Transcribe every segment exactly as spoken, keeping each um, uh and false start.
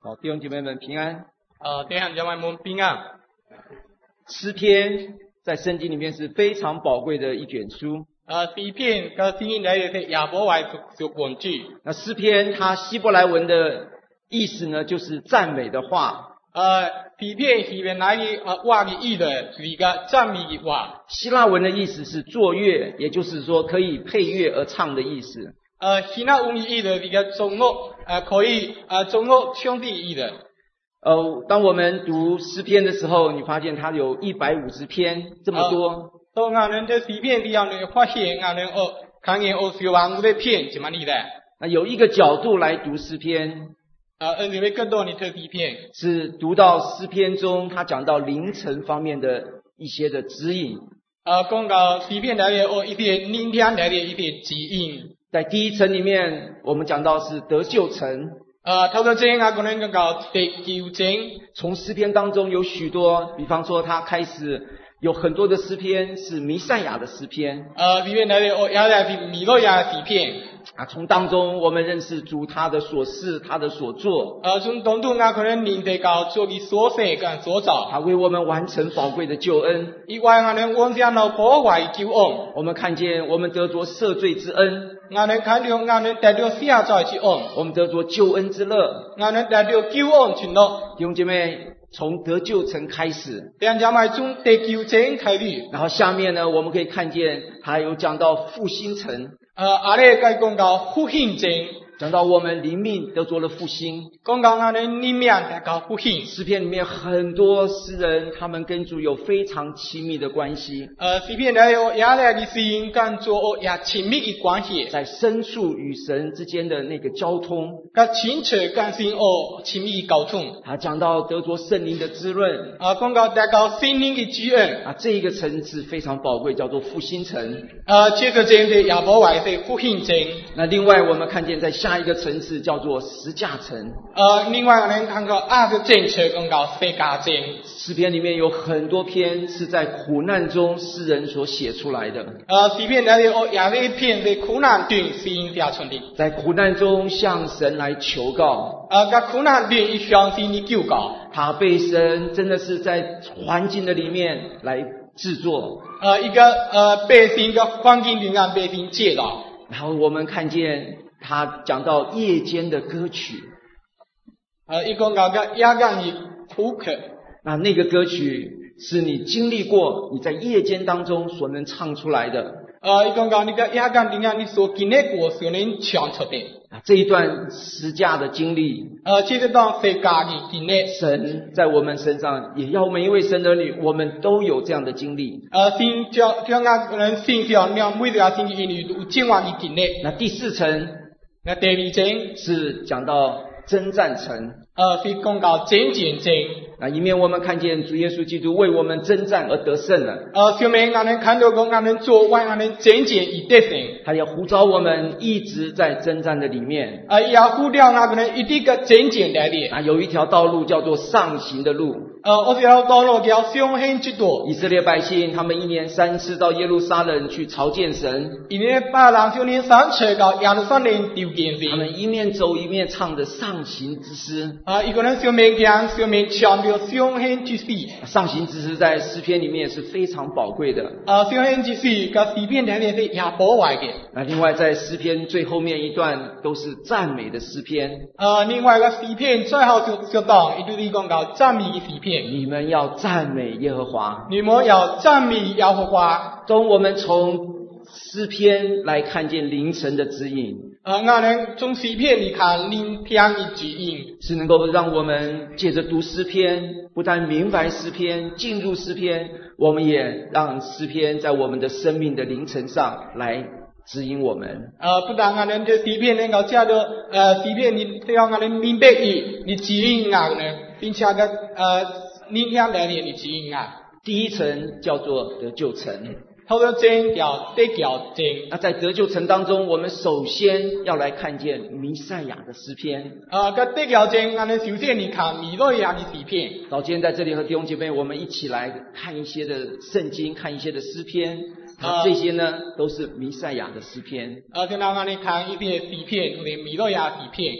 好，弟兄姐妹们平安。 呃，弟兄姐妹们平安。 诗篇在圣经里面是非常宝贵的一卷书。 呃，诗篇跟圣经里面是亚伯来所文句。 那诗篇它希伯来文的意思呢，就是赞美的话。 呃，诗篇希伯来的呃话的意思是一个赞美的话。 希腊文的意思是作乐，也就是说可以配乐而唱的意思。 呃，希腊文的意思是一个中乐，呃，可以呃中乐兄弟的意思。 呃，当我们读诗篇的时候，你发现它有一百五十篇这么多。呃当我们在诗篇里面发现，我们哦看见哦是万五的篇怎么的？ 那有一个角度来读诗篇。 呃，而且更多的特诗篇是读到诗篇中，他讲到凌晨方面的一些的指引。 呃，讲到诗篇里面哦一些明天里面一些指引。 在第一层里面，我们讲到是得救层。 呃，头个层啊，可能讲到得救层。 从诗篇当中有许多，比方说他开始有很多的诗篇是弥赛亚的诗篇。 呃，里面那个哦，也来是弥赛亚诗篇。 啊，从当中我们认识主他的所事，他的所作。 呃，从当中啊，可能认识到主的所写跟所造。 他为我们完成宝贵的救恩。 以外，我们完成了宝贵救恩。 我们看见我们得着赦罪之恩。 我们看到我们得到赦罪之恩。 我们得着救恩之乐。 我们得到救恩之乐。 弟兄姐妹，从得救层开始。 弟兄姐妹，从得救层开始。 然后下面呢，我们可以看见还有讲到复兴层。 呃，阿咧该讲到复兴层， 讲到我们灵命得着了复兴， 讲到我们灵命得到复兴。 诗篇里面很多诗人，他们跟主有非常亲密的关系。 呃，诗篇里有亚来的诗人跟主有亲密的关系， 在深处与神之间的那个交通， 跟清澈跟神有亲密的沟通。 他讲到得着圣灵的滋润， 啊，讲到得到圣灵的滋润。 啊，这一个层次非常宝贵，叫做复兴层。 呃，这个层是亚伯来的复兴层。 那另外我们看见在下一个层次叫做十架层。 呃，另外我们看到二个层次讲到十架层。 诗篇里面有很多篇是在苦难中诗人所写出来的。 呃，诗篇里有也有一篇是苦难中诗人写出的。 在苦难中向神来求告。 呃，在苦难中一向神的求告。 他被神真的是在环境的里面来制作。 呃，一个呃被神的环境里面被神介绍。 然后我们看见他讲到夜间的歌曲。 呃，一个讲到夜间的苦客。 那那个歌曲是你经历过，你在夜间当中所能唱出来的。 呃，一个讲那个夜间里面你所经历过所能唱出的。 啊，这一段十架的经历， 呃，这一段十架的经历， 神在我们身上，也要每一位神儿女，我们都有这样的经历。 呃，神将将我们身上让每个星期里有这样的经历。 那第四层， 那第二层是讲到征战层。 呃，是讲到征战层。 那一面我们看见主耶稣基督为我们征战而得胜了。 呃，上面我们看到讲我们做为我们征战而得胜。 他要呼召我们一直在征战的里面。 呃，要呼召我们一直个征战来的。 啊，有一条道路叫做上行的路。 呃，我条道路叫上行之道。 以色列百姓他们一年三次到耶路撒冷去朝见神。 一年八人就年三次到耶路撒冷朝见神。 他们一面走一面唱着上行之诗。 啊，一个人上面讲，上面唱着上行之诗。 上行之诗在诗篇里面是非常宝贵的。 啊，上行之诗跟诗篇里面是也宝贵的。 那另外在诗篇最后面一段都是赞美的诗篇。 呃，另外一个诗篇最后就就当，也就是讲到赞美的诗篇。 你们要赞美耶和华。 你们要赞美耶和华。 当我们从诗篇来看见凌晨的指引。 呃，我们从诗篇里看凌天的指引， 是能够让我们借着读诗篇，不但明白诗篇，进入诗篇，我们也让诗篇在我们的生命的凌晨上来指引我们。 呃，不但我们这诗篇能够借着呃诗篇里让我们明白伊，你指引我们，并且个呃明天来年的指引啊。 第一层叫做得救层。 头个层叫得救层。 那在得救层当中，我们首先要来看见弥赛亚的诗篇。 呃，个得救层，我们首先你看弥赛亚的诗篇。 早今天在这里和弟兄姐妹，我们一起来看一些的圣经，看一些的诗篇。啊，这些呢都是弥赛亚的诗篇。 呃，今天我们看一些诗篇，就是弥赛亚诗篇。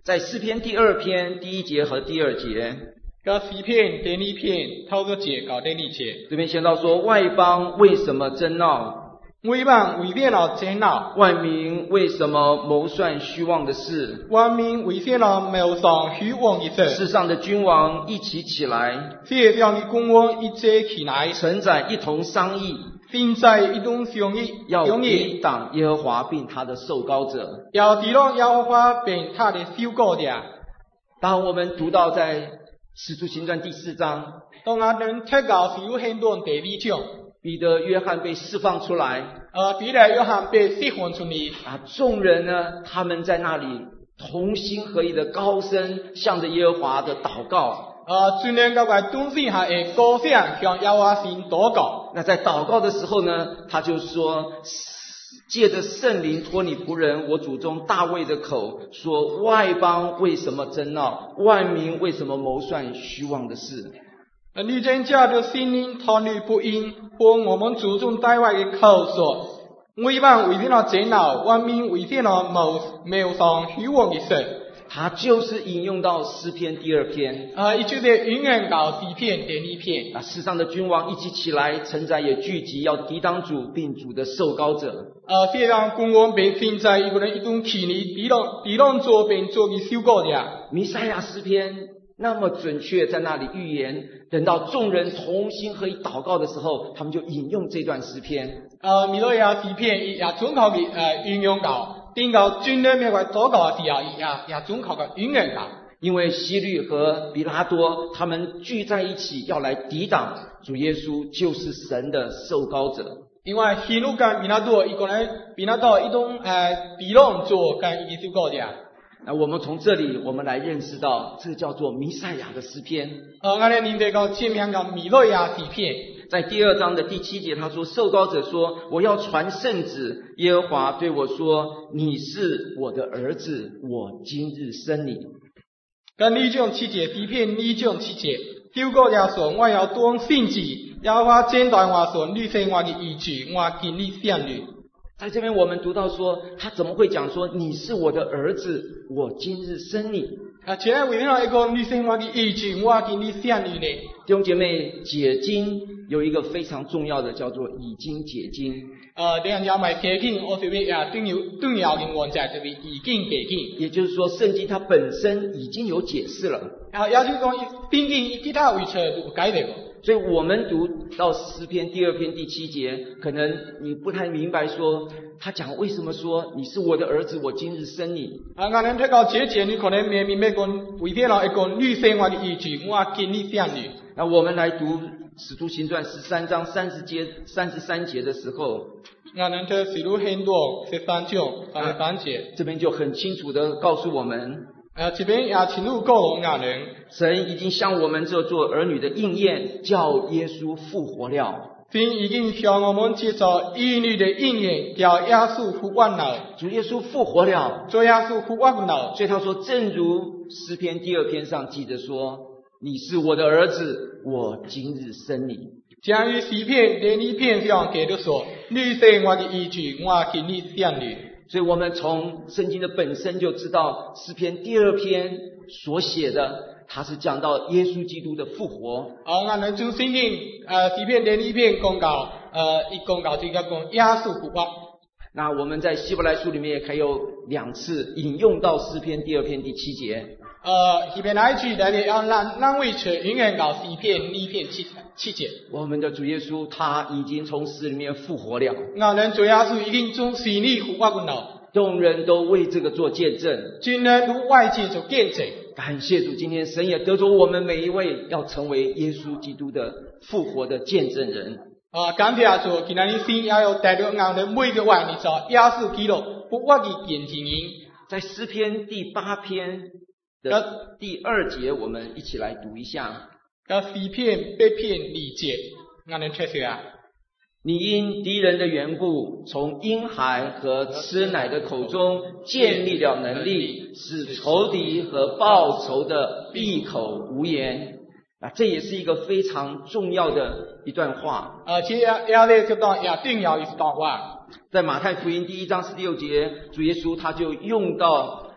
在诗篇第二篇第一节和第二节， 甲诗篇第二篇头个节到第二节， 这边先到说外邦为什么争闹？ 外邦为什么争闹？ 万民为什么谋算虚妄的事？ 万民为什么谋算虚妄的事？ 世上的君王一起起来， 世上的君王一起起来， 臣宰一同商议， 并在一同商议， 要抵挡耶和华并他的受膏者， 要抵挡耶和华并他的受膏者。 当我们读到在使徒行传第四章， 当我们读到使徒行传第二章， 彼得、约翰被释放出来， 呃，彼得、约翰被释放出来， 啊，众人呢，他们在那里同心合意的高声向着耶和华的祷告。 呃，众人各位同心合意高声向耶和华神祷告。 那在祷告的时候呢，他就说，借着圣灵托你仆人我祖宗大卫的口说，外邦为什么争闹？万民为什么谋算虚妄的事？ 呃，你真借着圣灵托你仆人和我们祖宗大卫的口说，外邦为什么争闹？万民为什么谋谋算虚妄的事？ 他就是引用到诗篇第二篇， 呃，也就是引用到诗篇第二篇。 啊，世上的君王一起起来，臣宰也聚集，要抵挡主并主的受膏者。 呃，世上君王并臣宰一个人一同起来，抵挡抵挡主并主的受膏者。 弥赛亚诗篇那么准确，在那里预言，等到众人同心合意祷告的时候，他们就引用这段诗篇。 呃，弥赛亚诗篇也准确嘅呃引用到。等到军人灭外祷告的时候，也也准确的引用到。 因为希律和比拉多他们聚在一起，要来抵挡主耶稣，就是神的受膏者。 因为希律跟比拉多一个人，比拉多一种呃抵挡主跟一个受膏者。 那我们从这里，我们来认识到，这叫做弥赛亚的诗篇。 呃，我哋念这个前面叫弥赛亚诗篇。 在第二章的第七节，他说：“受膏者说，我要传圣旨。耶和华对我说，你是我的儿子，我今日生你。” 跟呢章七节诗篇呢章七节，受膏者说，我要当圣旨。耶和华简短我说，你是我的儿子，我今日生你。 在这边我们读到说，他怎么会讲说你是我的儿子，我今日生你？ 啊，前来为什么一个你是我的儿子，我今日生你呢？ 弟兄姐妹，解经有一个非常重要的，叫做以经解经。 呃，这样讲埋解经，我这边也重要重要的原则就是以经解经。 也就是说，圣经它本身已经有解释了。 啊，也就是讲，圣经其他位置都改了。 所以我们读到诗篇第二篇第七节，可能你不太明白说他讲为什么说你是我的儿子，我今日生你。 啊，我们睇到这节，你可能未明白讲为什么一个你是我的儿子，我今日生你。 那我们来读使徒行传十三章三十节三十三节的时候， 我们睇使徒行传十三章三十三节， 这边就很清楚的告诉我们。 呃，这边也清楚告诉我们， 神已经向我们这做儿女的应验，叫耶稣复活了。 神已经向我们接受儿女的应验，叫耶稣复活了。 主耶稣复活了， 主耶稣复活了。 所以他说，正如诗篇第二篇上记着说，你是我的儿子，我今日生你。 正如诗篇第二篇上记着说，你是我的儿子，我今日生你。 所以我们从圣经的本身就知道，诗篇第二篇所写的，它是讲到耶稣基督的复活。 哦，我们从圣经呃诗篇第二篇讲到呃一讲到这个讲耶稣复活。 那我们在希伯来书里面也还有两次引用到诗篇第二篇第七节。 呃，希伯来书里面要让让位置引用到诗篇二篇七七节。 我们的主耶稣他已经从死里面复活了。 我们主耶稣已经从死里复活了。 众人都为这个做见证。 众人都为这做见证。 感谢主，今天神也得着我们每一位要成为耶稣基督的复活的见证人。 啊，感谢主，今天神也要带着我们每一个位你做耶稣基督复活的见证人。 在诗篇第八篇的第二节，我们一起来读一下。 个诗篇八篇二节，我们读下。 你因敌人的缘故，从婴孩和吃奶的口中建立了能力，使仇敌和报仇的闭口无言。啊，这也是一个非常重要的一段话。 而且也也这段也重要一段话。 在马太福音第一章十六节，主耶稣他就用到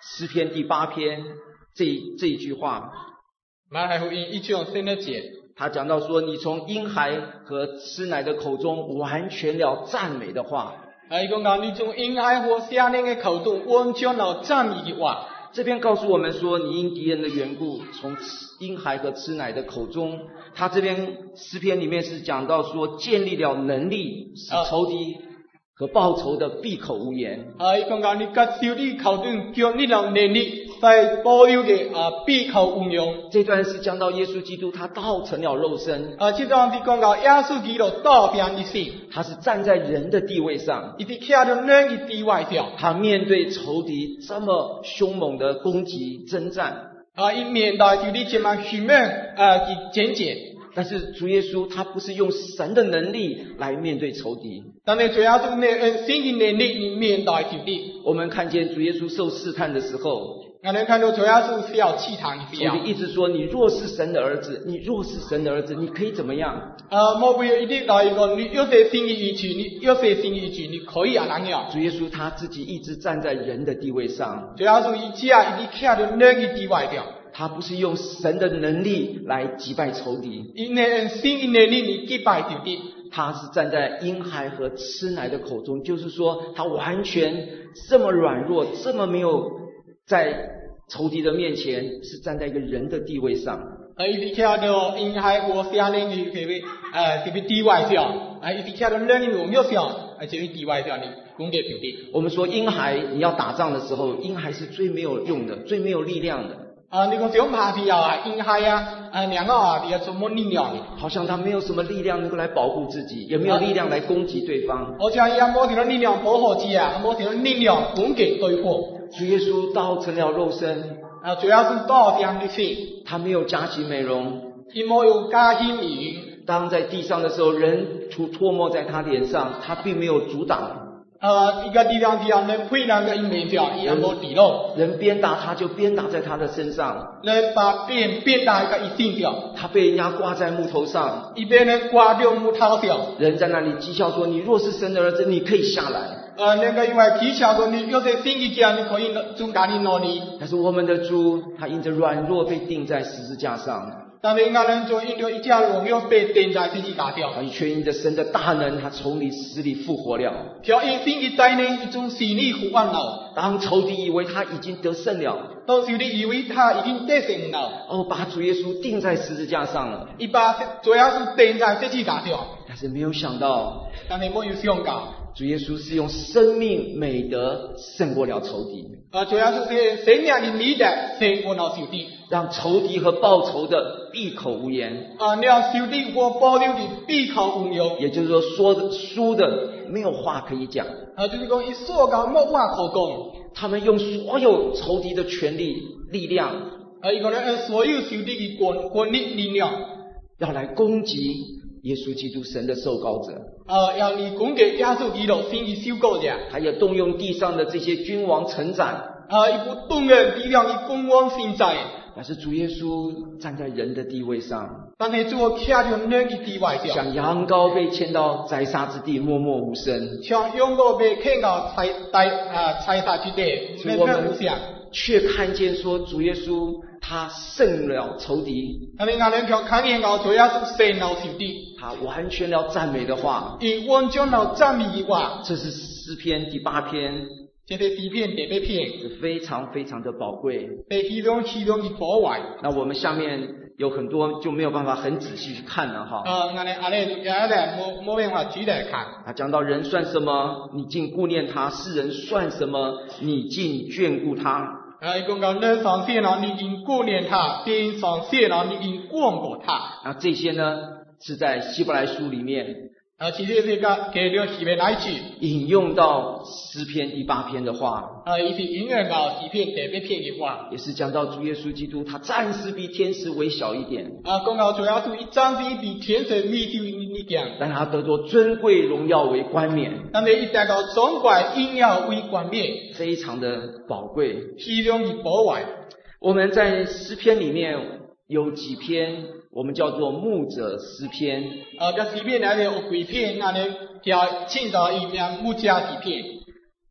诗篇第八篇这这一句话， 马太福音一章三十节， 他讲到说，你从婴孩和吃奶的口中完全了赞美的话。 啊，伊讲讲你从婴孩和少年的口中完全了赞美的话。 这边告诉我们说，你因敌人的缘故，从婴孩和吃奶的口中，他这边诗篇里面是讲到说，建立了能力，使仇敌和报仇的闭口无言。 啊，伊讲讲你甲仇敌口中建立了能力，在保佑嘅啊闭口无言。 这段是讲到耶稣基督，他道成了肉身。 啊，这段是讲到耶稣基督道成一身， 他是站在人的地位上， 伊是徛在人的地位上。 他面对仇敌这么凶猛的攻击征战， 啊，伊面对仇敌这么凶猛啊嘅征战。 但是主耶稣他不是用神的能力来面对仇敌， 但是主要是用神的能力去面对仇敌。 我们看见主耶稣受试探的时候， 我们看到主要是需要试探的时候， 仇敌一直说你若是神的儿子，你若是神的儿子，你可以怎么样？ 呃，魔鬼一直来讲，你要是神的儿子，你要是神的儿子，你可以啊那样。 主耶稣他自己一直站在人的地位上， 主要是伊只啊，伊徛在人的地位上。 他不是用神的能力来击败仇敌， 因为神的能力你击败仇敌。 他是站在婴孩和吃奶的口中，就是说他完全这么软弱，这么没有在仇敌的面前，是站在一个人的地位上。 啊，伊是徛在婴孩和少年的这个呃这个地位上，啊，伊是徛在人的荣耀上，啊，这个地位上的攻击仇敌。 我们说婴孩你要打仗的时候，婴孩是最没有用的，最没有力量的。 啊，你讲上下时候啊，婴孩啊，啊，两个啊，你要什么力量？ 好像他没有什么力量能够来保护自己，也没有力量来攻击对方。 好像伊也冇什么力量保护自己啊，冇什么力量攻击对方。 主耶稣道成了肉身， 啊，主要是道成的身， 他没有加起美容， 他冇有加起美容。 当在地上的时候，人吐唾沫在他脸上，他并没有阻挡。 呃，一个地方地上人配那个面上，也冇抵漏。 人鞭打他，就鞭打在他的身上。 人把鞭鞭打一个一身上。 他被人家挂在木头上， 一边人挂在木头上。 人在那里讥笑说：“你若是神的儿子，你可以下来。” 呃，那个因为讥笑说你要是神的家，你可以从哪里拿你？ 但是我们的主，他因着软弱被钉在十字架上。 但是那人就因着一家荣耀被钉在十字架上， 他却因着神的大能，他从你死里复活了。 叫因神的大能，一种死里复活了。 当仇敌以为他已经得胜了， 当仇敌以为他已经得胜了， 哦，把主耶稣钉在十字架上了。 一把主要是钉在十字架上， 但是没有想到， 但是没有想到， 主耶稣是用生命美德胜过了仇敌。 啊，主要是生命的美德胜过了仇敌， 让仇敌和报仇的闭口无言。 啊，让仇敌和报仇的闭口无言。 也就是说，说的输的没有话可以讲。 啊，就是讲，伊说讲没话可讲。 他们用所有仇敌的权力、力量， 啊，伊讲咧，所有仇敌的权权力、力量， 要来攻击耶稣基督神的受膏者。 啊，要你攻击耶稣基督神的受膏者。 他也动用地上的这些君王臣宰。 啊，伊不动用地上的君王臣宰。 但是主耶稣站在人的地位上， 但是主徛在人的地位上， 像羊羔被牵到宰杀之地，默默无声。 像羊羔被牵到宰宰啊宰杀之地， 所以我们却看见说主耶稣他胜了仇敌。 但是我们却看见到主耶稣胜了仇敌， 他完全了赞美的话， 伊完全了赞美的话。 这是诗篇第八篇。 这是诗篇第八篇， 是非常非常的宝贵， 是非常非常的宝贵。 那我们下面有很多就没有办法很仔细去看了哈。 啊，我们阿咧也咧冇冇办法具体看。 他讲到人算什么，你竟顾念他；世人算什么，你竟眷顾他。 啊，一讲讲人上线了，你竟顾念他；天上线了，你竟光顾他。 那这些呢，是在希伯来书里面。 啊，其实这个给了希伯来书引用到诗篇第八篇的话， 啊，伊是引用到诗篇第八篇的话， 也是讲到主耶稣基督，他暂时比天使微小一点。 啊，讲到主要是一暂时比天使微小一点， 但他得着尊贵荣耀为冠冕， 但是伊得到尊贵荣耀为冠冕， 非常的宝贵， 非常的宝贵。 我们在诗篇里面有几篇，我们叫做牧者诗篇。 啊，这诗篇里面有几篇，那呢叫称作伊名牧者诗篇。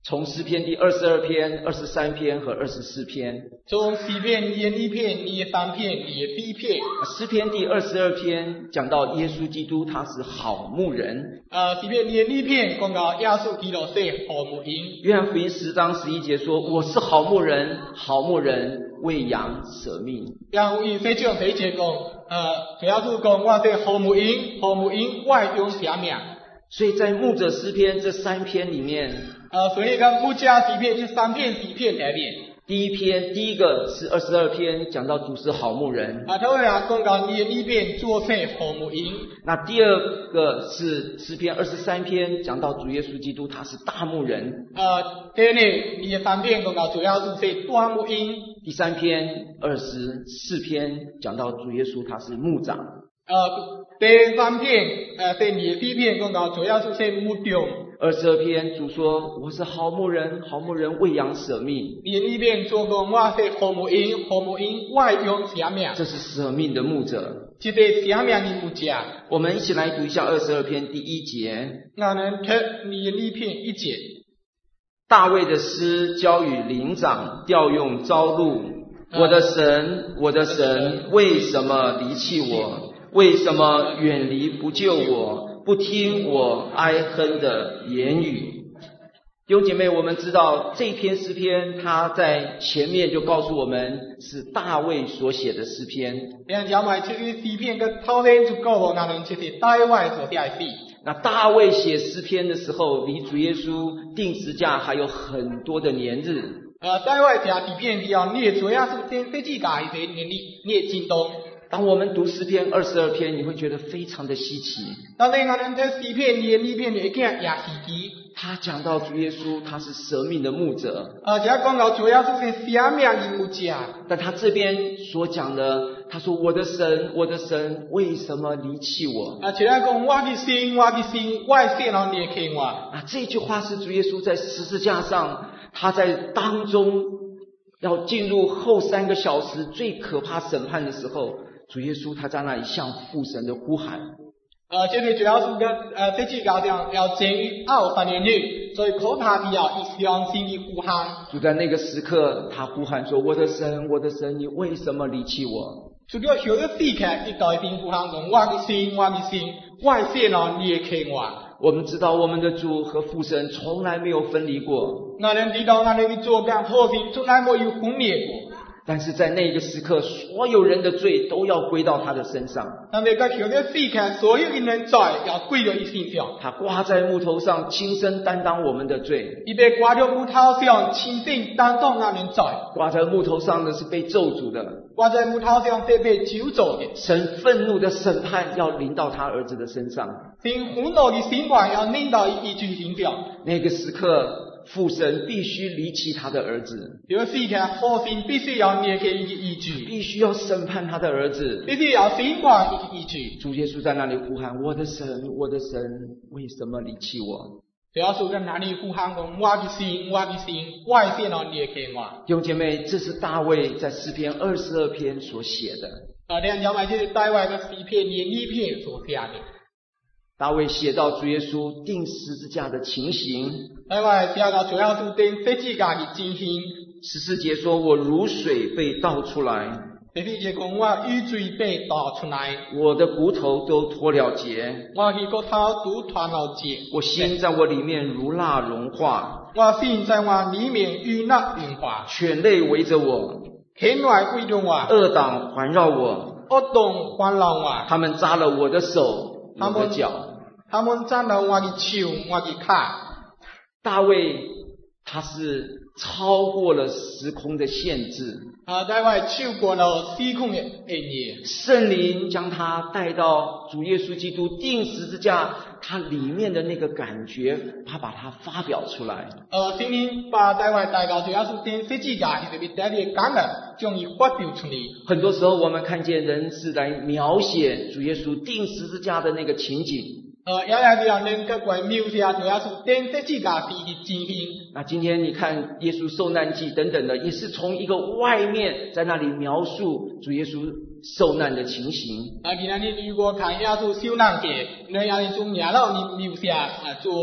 从诗篇第二十二篇、二十三篇和二十四篇。 从诗篇二十二篇、二十三篇、二十四篇。 诗篇第二十二篇讲到耶稣基督他是好牧人。 呃，诗篇二十二篇讲到耶稣基督是好牧人。 约翰福音十章十一节说：“我是好牧人，好牧人为羊舍命。” 约翰福音十章十一节讲，呃，主要是讲我是好牧人，好牧人为羊舍命。 所以在牧者诗篇这三篇里面， 呃，所以讲牧者诗篇这三篇诗篇里面， 第一篇第一个是二十二篇，讲到主是好牧人。 啊，头来讲到二十二篇主是好牧人。 那第二个是诗篇二十三篇，讲到主耶稣基督他是大牧人。 呃，第二呢，二十三篇讲到主要是是大牧人。 第三篇二十四篇讲到主耶稣他是牧长。 呃，第三篇，呃，第二十四篇讲到主要是是牧长。 二十二篇主说我是好牧人，好牧人为羊舍命。 二十二篇主讲我是好牧人，好牧人为羊舍命。 这是舍命的牧者， 这个舍命的牧者。 我们一起来读一下二十二篇第一节。 那能读二十二篇一节。 大卫的诗交与灵长，调用朝露。我的神，我的神，为什么离弃我？为什么远离不救我？不听我哀哼的言语。弟兄姐妹，我们知道这篇诗篇，它在前面就告诉我们是大卫所写的诗篇。 两讲埋这个诗篇跟头先就告诉那人就是大卫所写的诗。 那大卫写诗篇的时候，离主耶稣定十架还有很多的年日。 呃，大卫写诗篇是要你主要是先设计家一些年历，你也惊动。 当我们读诗篇二十二篇，你会觉得非常的稀奇。 当你那人读诗篇二十二篇，你会见也稀奇。 他讲到主耶稣，他是舍命的牧者。 而且讲到主要是舍命的牧者。 但他这边所讲的，他说：“我的神，我的神，为什么离弃我？” 而且他讲：“我的神，我的神，我的神然离开我。” 啊，这句话是主耶稣在十字架上，他在当中要进入后三个小时最可怕审判的时候。主耶稣他在那里向父神的呼喊， 呃，这个主要是跟呃这句教讲要监狱二三年内，所以可怕的要一向心的呼喊。 就在那个时刻，他呼喊说：“我的神，我的神，你为什么离弃我？” 除了小的死开，一代天呼喊讲：“我的神，我的神，我的神啊，离开我。” 我们知道我们的主和父神从来没有分离过。 那人知道那人的主跟父神从来没有分裂过。 但是在那个时刻，所有人的罪都要归到他的身上。 但是在小的死开，所有的人罪要归到他身上。 他挂在木头上，亲身担当我们的罪。 他被挂在木头上，亲身担当那人罪。 挂在木头上的是被咒诅的。 挂在木头上是被咒诅的。 神愤怒的审判要临到他儿子的身上。 神愤怒的审判要临到一句身上。 那个时刻。父神必须离弃他的儿子， 有时看父神必须要离开一个依据， 必须要审判他的儿子， 必须要审判一个依据。 主耶稣在那里呼喊：“我的神，我的神，为什么离弃我？” 主要是在那里呼喊讲：“我的神，我的神，我的神要离开我。” 弟兄姐妹，这是大卫在诗篇二十二篇所写的。 啊，两讲埋就是大卫的诗篇二十二篇所写的。 大卫写到主耶稣钉十字架的情形， 大卫写到主要是钉十字架的情形。 十四节说：“我如水被倒出来。” 十四节讲：“我雨水被倒出来。” 我的骨头都脱了节， 我的骨头都脱了节。 我心在我里面如蜡融化， 我心在我里面如蜡融化。 犬类围着我， 犬类围着我， 恶党环绕我， 恶党环绕我。 他们扎了我的手。我的脚， 他们站到我的手，我的脚。 大卫他是超过了时空的限制， 啊，大卫超过了时空的限制。 圣灵将他带到主耶稣基督钉十字架，他里面的那个感觉，他把它发表出来。 呃，圣灵把大卫带到主耶稣钉十字架，就是带你感觉，将伊发表出来。 很多时候我们看见人是来描写主耶稣钉十字架的那个情景。 呃，也来让人各位描写主耶稣钉十字架时的情形。 那今天你看耶稣受难记等等的，也是从一个外面在那里描述主耶稣受难的情形。 啊，今天你如果看耶稣受难记，你也是从亚老你描写啊做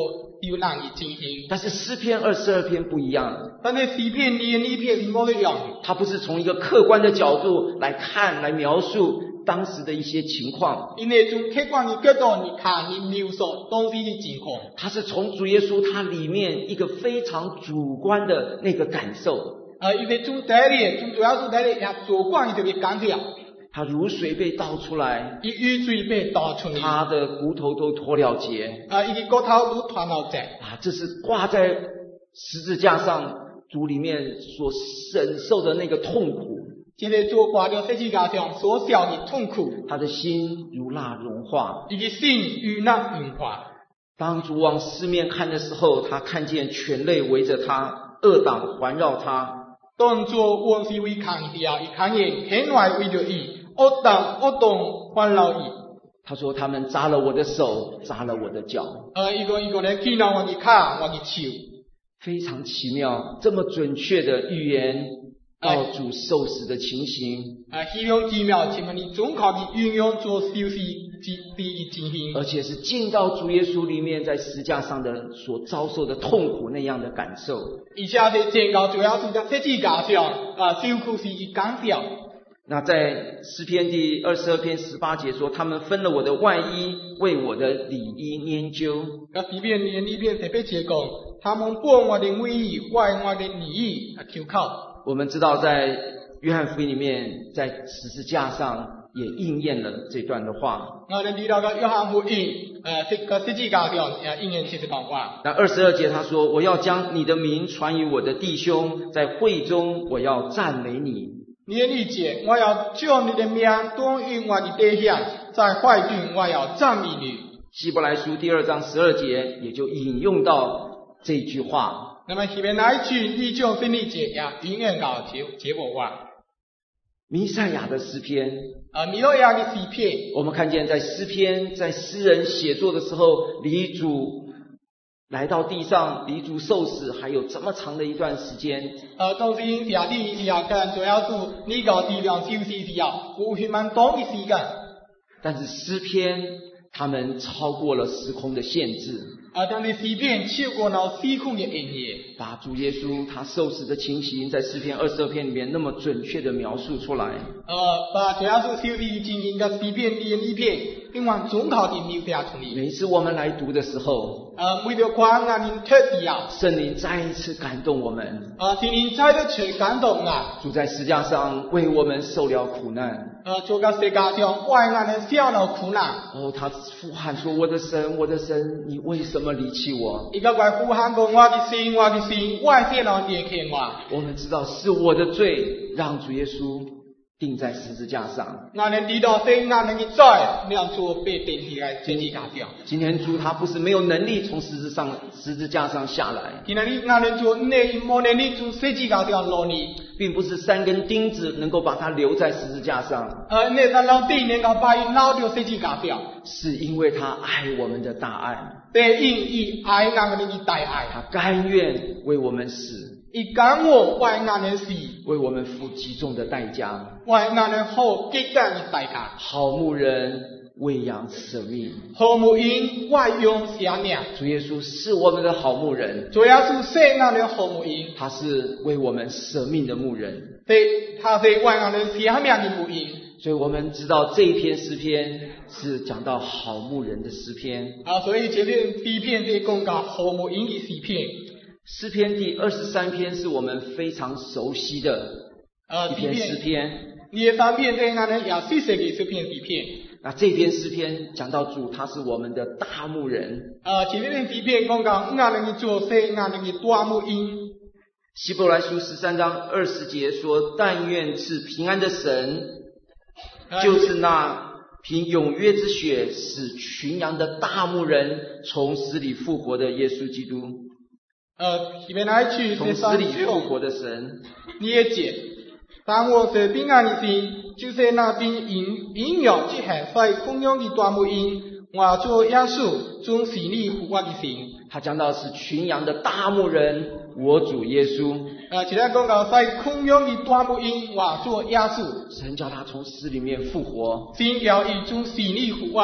就人去进行。 但是诗篇二十二篇不一样， 但是诗篇呢呢篇是冇一样， 它不是从一个客观的角度来看来描述当时的一些情况， 因为从客观的角度你看你描述当时的情况， 它是从主耶稣他里面一个非常主观的那个感受。 呃，因为从这里，从主要是这里也主观就被讲掉， 他如水被倒出来， 伊雨水被倒出来， 他的骨头都脱了节， 啊，伊的骨头都脱了节， 啊，这是挂在十字架上主里面所忍受的那个痛苦。 这个做挂在十字架上所受的痛苦， 他的心如蜡融化， 伊的心如蜡融化。 当主往四面看的时候，他看见犬类围着他，恶党环绕他。 当作往四围看时候，伊看见犬类围着伊，恶党恶党环绕伊。 他说：“他们扎了我的手，扎了我的脚。” 呃，一个一个来见到我的脚，我的手， 非常奇妙，这么准确的预言到主受死的情形。 啊，非常奇妙，前面你总靠的运用做修饰之第一情形， 而且是进到主耶稣里面在十字架上的所遭受的痛苦那样的感受。 而且是进到主要是在十字架上啊，受苦是伊感受。 那在诗篇第二十二篇十八节说，他们分了我的外衣，为我的里衣拈阄。 那里面里里面特别节讲，他们剥我的外衣，为我的里衣啊求靠。 我们知道在约翰福音里面，在十字架上也应验了这段的话。 我哋知道个约翰福音，呃，这个十字架上呃应验这段话。 那二十二节他说：“我要将你的名传于我的弟兄，在会中我要赞美你。” 你的理解，我要将你的名当于我的弟兄，在会中我要赞美你。 希伯来书第二章十二节也就引用到这句话。 那么下面那一句你将分理解也应验到结结果话。 弥赛亚的诗篇， 啊，弥赛亚的诗篇， 我们看见在诗篇在诗人写作的时候，离主来到地上，离主受死还有这么长的一段时间。 呃，当时写的时候，跟主要是你个地量休息时候，有许蛮长的时间。 但是诗篇他们超过了时空的限制。 啊，但是诗篇超过了时空的限制， 把主耶稣他受死的情形，在诗篇二十二篇里面那么准确的描述出来。 呃，把主要是修理情形的诗篇第一篇，并往总考的描写出来。 每次我们来读的时候， 呃，为了看啊，您特地啊， 圣灵再一次感动我们。 啊，圣灵再一次感动啊， 主在十字架上为我们受了苦难。 呃，做个世界上为我们受了苦难。 哦，他呼喊说：“我的神，我的神，你为什么离弃我？” 一个怪呼喊过我的心，我的心，我这了离开我。 我们知道是我的罪让主耶稣钉在十字架上。 我们知道是我们的罪让主被钉在十字架上。 今天主他不是没有能力从十字上十字架上下来， 今天你我们主你没能力从十字架上落来， 并不是三根钉子能够把他留在十字架上。 呃，那个老弟能够把伊留在十字架上， 是因为他爱我们的大爱， 是因伊爱我们的大爱， 他甘愿为我们死， 伊甘我为我们死， 为我们付极重的代价， 为我们付极大的代价。 好牧人喂养舍命， 好牧人喂养生命。 主耶稣是我们的好牧人， 主要是是我们的好牧人， 他是为我们舍命的牧人， 对，他是为我们生命的牧人。 所以我们知道这一篇诗篇是讲到好牧人的诗篇啊，所以这篇诗篇是讲到好牧人的诗篇。 诗篇第二十三篇是我们非常熟悉的一篇诗篇。 二十三篇是我们也熟悉的这篇诗篇。 那这篇诗篇讲到主，他是我们的大牧人。 啊，前面诗篇讲到我们的主是我们的大牧人。 希伯来书十三章二十节说：“但愿赐平安的神，就是那凭永约之血使群羊的大牧人，从死里复活的耶稣基督。” 呃，前面那一句从死里复活的神。 你也解，但我是平安的神，就是那凭引引用之下在供养的大牧人，我做耶稣从死里复活的神。 他讲到是群羊的大牧人，我主耶稣。 呃，其他讲到在供养的大牧人，我做耶稣。 神叫他从死里面复活。 神叫伊从死里复活。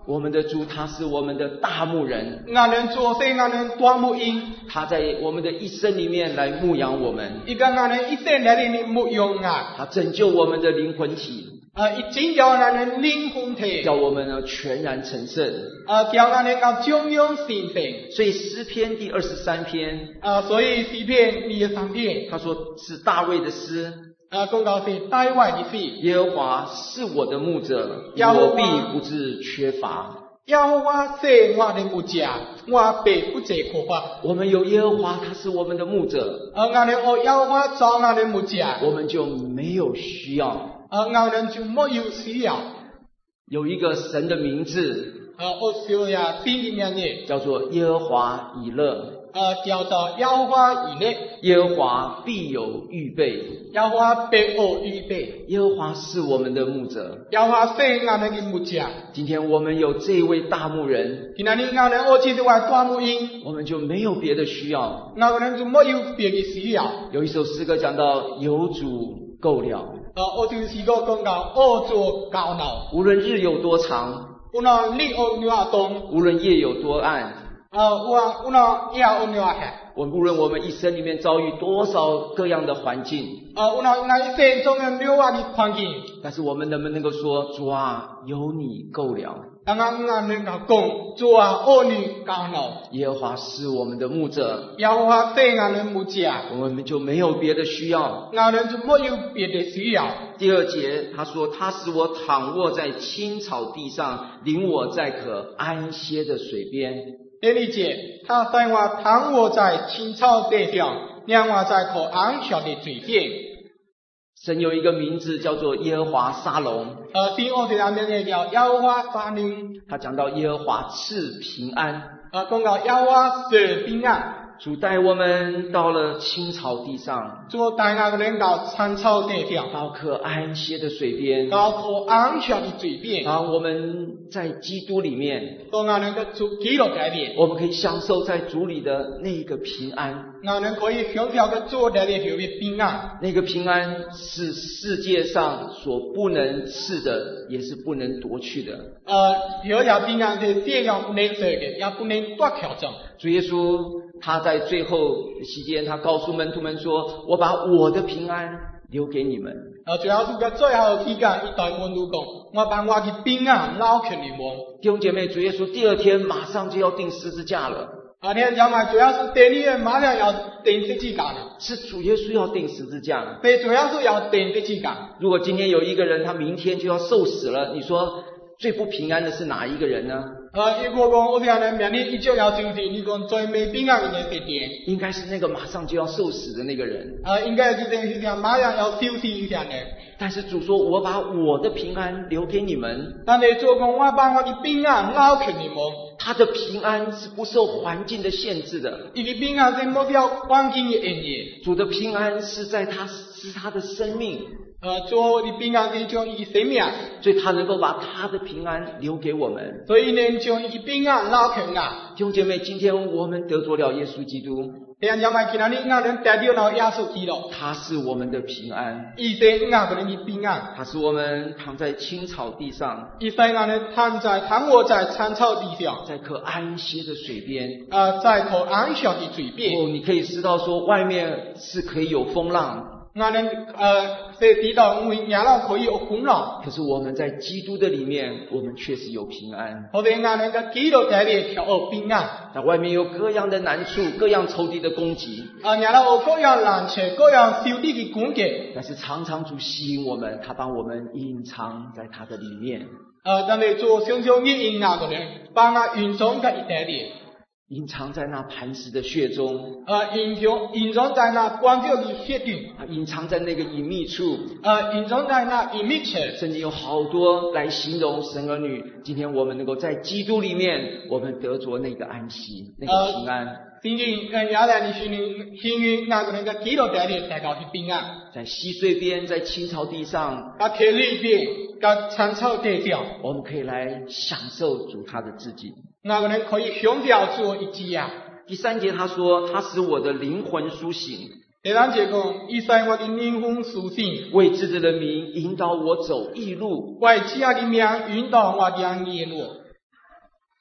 我们的主他是我们的大牧人， 俺们做是俺们大牧鹰， 他在我们的一生里面来牧养我们， 一个俺们一生来的牧养啊， 他拯救我们的灵魂体， 啊，一拯救俺们灵魂体， 叫我们呢全然成圣， 啊，叫俺们个中庸心性。 所以诗篇第二十三篇， 啊，所以诗篇二十三篇， 他说是大卫的诗。 啊，讲到是大卫的诗， 耶和华是我的牧者， 耶和华我必不致缺乏。 耶和华是我的牧者，我必不致缺乏。 我们有耶和华，他是我们的牧者， 啊，俺们有耶和华做俺的牧者， 我们就没有需要。 啊，俺们就没有需要。 有一个神的名字， 啊，我说呀，心里面呢， 叫做耶和华以勒。 啊，叫做耶和华以勒， 耶和华必有预备， 耶和华必有预备， 耶和华是我们的牧者。 耶和华是俺们的牧者。 今天我们有这一位大牧人， 今天你俺们有这位大牧鹰， 我们就没有别的需要。 俺们就没有别的需要。 有一首诗歌讲到有主够了， 啊，我就是个讲到我做高脑， 无论日有多长， 有那你有牛啊东， 无论夜有多暗， 啊，我有那也有牛啊黑。 我无论我们一生里面遭遇多少各样的环境， 啊，有那那一生中的牛啊的环境， 但是我们能不能够说，主啊，有你够了？ 刚刚俺们讲做啊，儿女高脑， 耶和华是我们的牧者， 耶和华是俺们牧者， 我们就没有别的需要。 俺们就没有别的需要。 第二节他说，他使我躺卧在青草地上，领我在可安歇的水边。 第二节，他带我躺卧在青草地上，让我在可安详的水边。 神有一个名字叫做耶和华沙龙， 呃，第二节上面呢叫耶和华沙龙， 他讲到耶和华赐平安， 呃，讲到耶和华是平安。 主带我们到了青草地上， 主带我们到青草地上， 到可安歇的水边， 到可安详的水边。 当我们在基督里面， 当我们的主基督里面， 我们可以享受在主里的那个平安。 我们可以享受个主里的那个平安。 那个平安是世界上所不能赐的，也是不能夺去的。 呃，有条平安是这样不能得的，也不能夺挑战。 主耶稣他在最后期间，他告诉门徒们说：“我把我的平安留给你们。” 呃，主要是在最后期间，一代门徒讲：“我把我的平安留给你们。” 弟兄姐妹，主耶稣第二天马上就要钉十字架了。 啊，你看，讲嘛，主要是第二天马上要钉十字架了。 是主耶稣要钉十字架。 对，主要是要钉十字架。 如果今天有一个人他明天就要受死了，你说最不平安的是哪一个人呢？ 呃，如果讲我讲呢，明天一就要收题，你讲最没平安的是点， 应该是那个马上就要受死的那个人。 啊，应该是这是讲马上要休息一下的。 但是主说：“我把我的平安留给你们。” 但是主讲我把我的平安留给你们。 他的平安是不受环境的限制的。 伊的平安是没有环境的因素。 主的平安是在他是他的生命。 呃，主的平安是将伊的生命， 所以他能够把他的平安留给我们。 所以呢，将伊的平安留给我。 弟兄姐妹，今天我们得着了耶稣基督。 这样讲嘛，今天我们得到了耶稣基督， 他是我们的平安， 伊是我们的平安。 他是我们躺在青草地上， 伊是我们躺在躺卧在青草地上， 在可安歇的水边。 呃，在可安详的水边。 哦，你可以知道说，外面是可以有风浪。 我们呃是知道，我们养老可以有风浪， 可是我们在基督的里面，我们确实有平安。 或者我们在基督在里头有平安。 那外面有各样的难处，各样仇敌的攻击。 啊，养老有各样难处，各样仇敌的攻击。 但是常常主吸引我们，他帮我们隐藏在他的里面。 呃，但是做常常去引那个人，把我隐藏在一里。 隐藏在那磐石的穴中， 呃，隐藏隐藏在那关键的穴中， 隐藏在那个隐秘处， 呃，隐藏在那隐秘处。 圣经有好多来形容神儿女。今天我们能够在基督里面，我们得着那个安息，那个平安。 圣经跟原来的形容形容那个那个基督在里才叫是平安。 在溪水边，在青草地上， 在田里边，在青草地上， 我们可以来享受主他的自己。 那个人可以享受做一己啊。 第三节他说，他使我的灵魂苏醒。 第三节讲，伊使我的灵魂苏醒， 为自己的名引导我走义路， 为自己的名引导我走义路。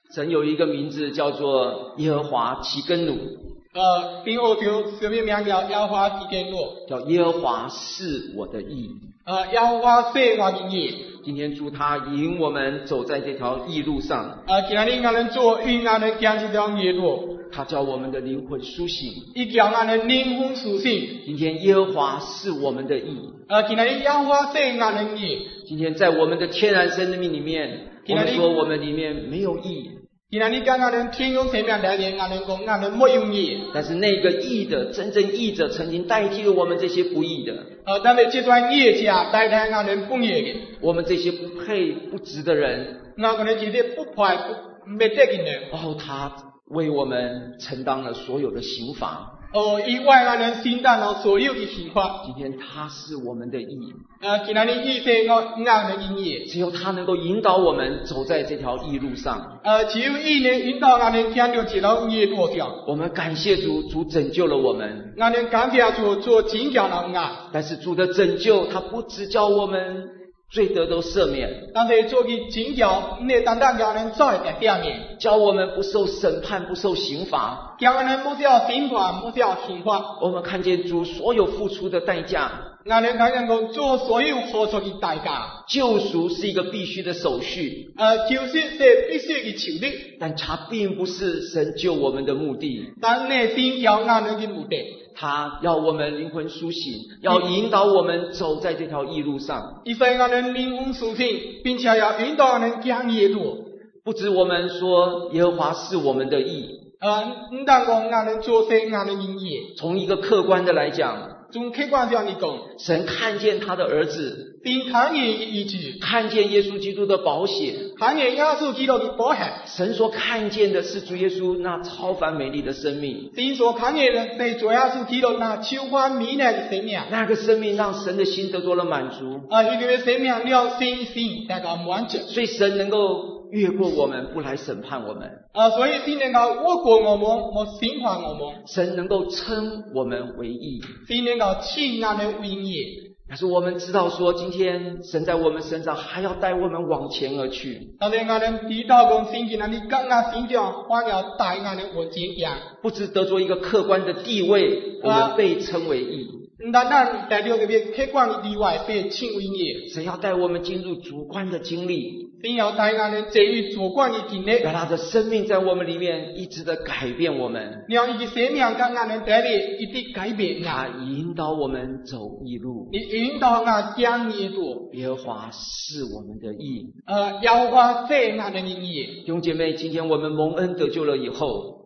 神有一个名字叫做耶和华其根努， 呃，并学着什么名叫耶和华基根路？ 叫耶和华是我的义。 呃，耶和华是我的义。 今天主他引我们走在这条义路上。 呃，今日我们做因我们行这条义路。 他叫我们的灵魂苏醒， 伊叫我们灵魂苏醒。 今天耶和华是我们的义。 呃，今日耶和华是我们的义。 今天在我们的天然生命里面，我们说我们里面没有义。 今日你讲我们天空生命里面，我们讲我们没有义。 但是那个义的真正义者，曾经代替了我们这些不义的。 呃，但是这段义者代替我们不义的。 我们这些不配不值的人， 我们这些不配不没得的人。 哦，他为我们承担了所有的刑罚。 哦，以外我们承担了所有的刑罚。 今天他是我们的义。 呃，今天的义是我我们的义。 只有他能够引导我们走在这条义路上。 呃，只有义能引导我们走到这条义路上。 我们感谢主，主拯救了我们。 我们感谢主，主拯救了我。 但是主的拯救，他不只叫我们罪得都赦免， 但是做嘅拯救，唔系单单叫人在在下面， 叫我们不受审判，不受刑罚， 叫我们不需要刑罚，不需要刑罚。 我们看见主所有付出的代价， 我们看见讲做所有付出的代价， 救赎是一个必须的手续， 呃，救赎是必须嘅手续， 但它并不是神救我们的目的， 但内心有我们嘅目的。 他要我们灵魂苏醒，要引导我们走在这条义路上。 伊使我们灵魂苏醒，并且要引导我们行义路。 不止我们说耶和华是我们的义， 呃，唔当讲我们做是我们的义。 从一个客观的来讲， 从客观上嚟讲， 神看见他的儿子， 并看见意志， 看见耶稣基督的宝血， 看见耶稣基督的宝血。 神所看见的是主耶稣那超凡美丽的生命， 神所看见的是主耶稣基督那超凡美丽的生命。 那个生命让神的心得到了满足。 啊，一个生命让神心得到满足。 所以神能够越过我们，不来审判我们。 啊，所以神能够越过我们，冇审判我们。 神能够称我们为义。 神能够称我们为义。 但是我们知道说，今天神在我们身上还要带我们往前而去。 但是我们知道讲，神今日你刚刚成长，还要带我们往前行。 不只得着一个客观的地位，我们被称为义。 唔单单带着个客观的地位被称为义。 神要带我们进入主观的经历。 神要带我们进入主观的经历。 让他的生命在我们里面一直的改变我们。 让伊的生命跟我们在里一直改变。 他引导我们走义路。 你引导我行义路。 耶和华是我们的义。 呃，耶和华是我们的义。 弟兄姐妹，今天我们蒙恩得救了以后，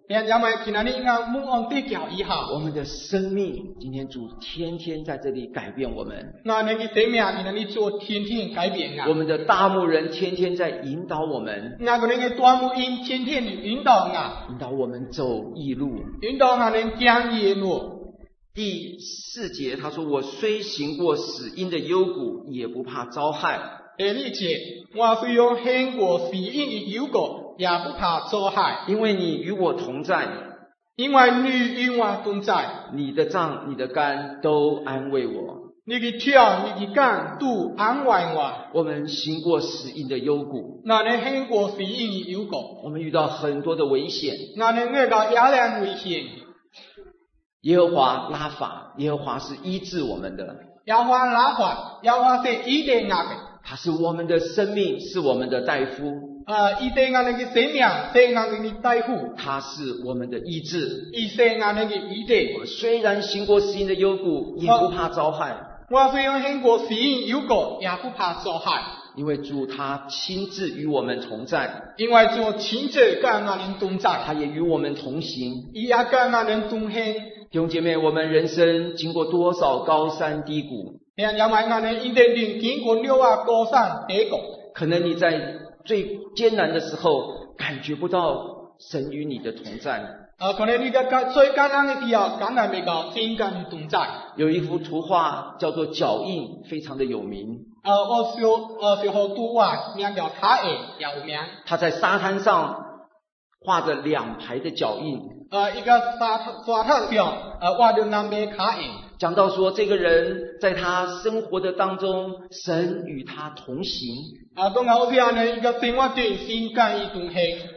我们的生命，今天主天天在这里改变我们。我们的大牧人天天在引导我们，引导我们走义路。第四节他说，我虽行过死荫的幽谷，也不怕遭害。 第二节，我虽用行过死荫的幽谷，也不怕遭害， 因为你与我同在。 因为你与我同在， 你的杖、你的竿都安慰我。 你的杖、你的竿都安慰我。 我们行过死荫的幽谷， 我们行过死荫的幽谷， 我们遇到很多的危险， 我们遇到压量危险。 耶和华拉法，耶和华是医治我们的。 耶和华拉法，耶和华是医治我们的。 他是我们的生命，是我们的大夫。 啊，医治我们的生命，是我们的大夫。 他是我们的医治， 医治我们的医治。 虽然行过死荫的幽谷，也不怕遭害。 我虽然行过死荫幽谷，也不怕遭害。 因为主他亲自与我们同在， 因为主亲自跟我们同在， 他也与我们同行， 也跟我们同行。 弟兄姐妹，我们人生经过多少高山低谷？可能你在最艰难的时候感觉不到神与你的同在。 啊，可能你在最艰难的时候感觉不到神跟你同在。 有一幅图画叫做脚印，非常的有名。 呃，我小呃小学图画名叫脚印，有名。 他在沙滩上画着两排的脚印。 呃，一个沙沙滩上呃画着两排脚印。 讲到说，这个人在他生活的当中，神与他同行。 啊，当好像呢一个生活中神跟伊同行。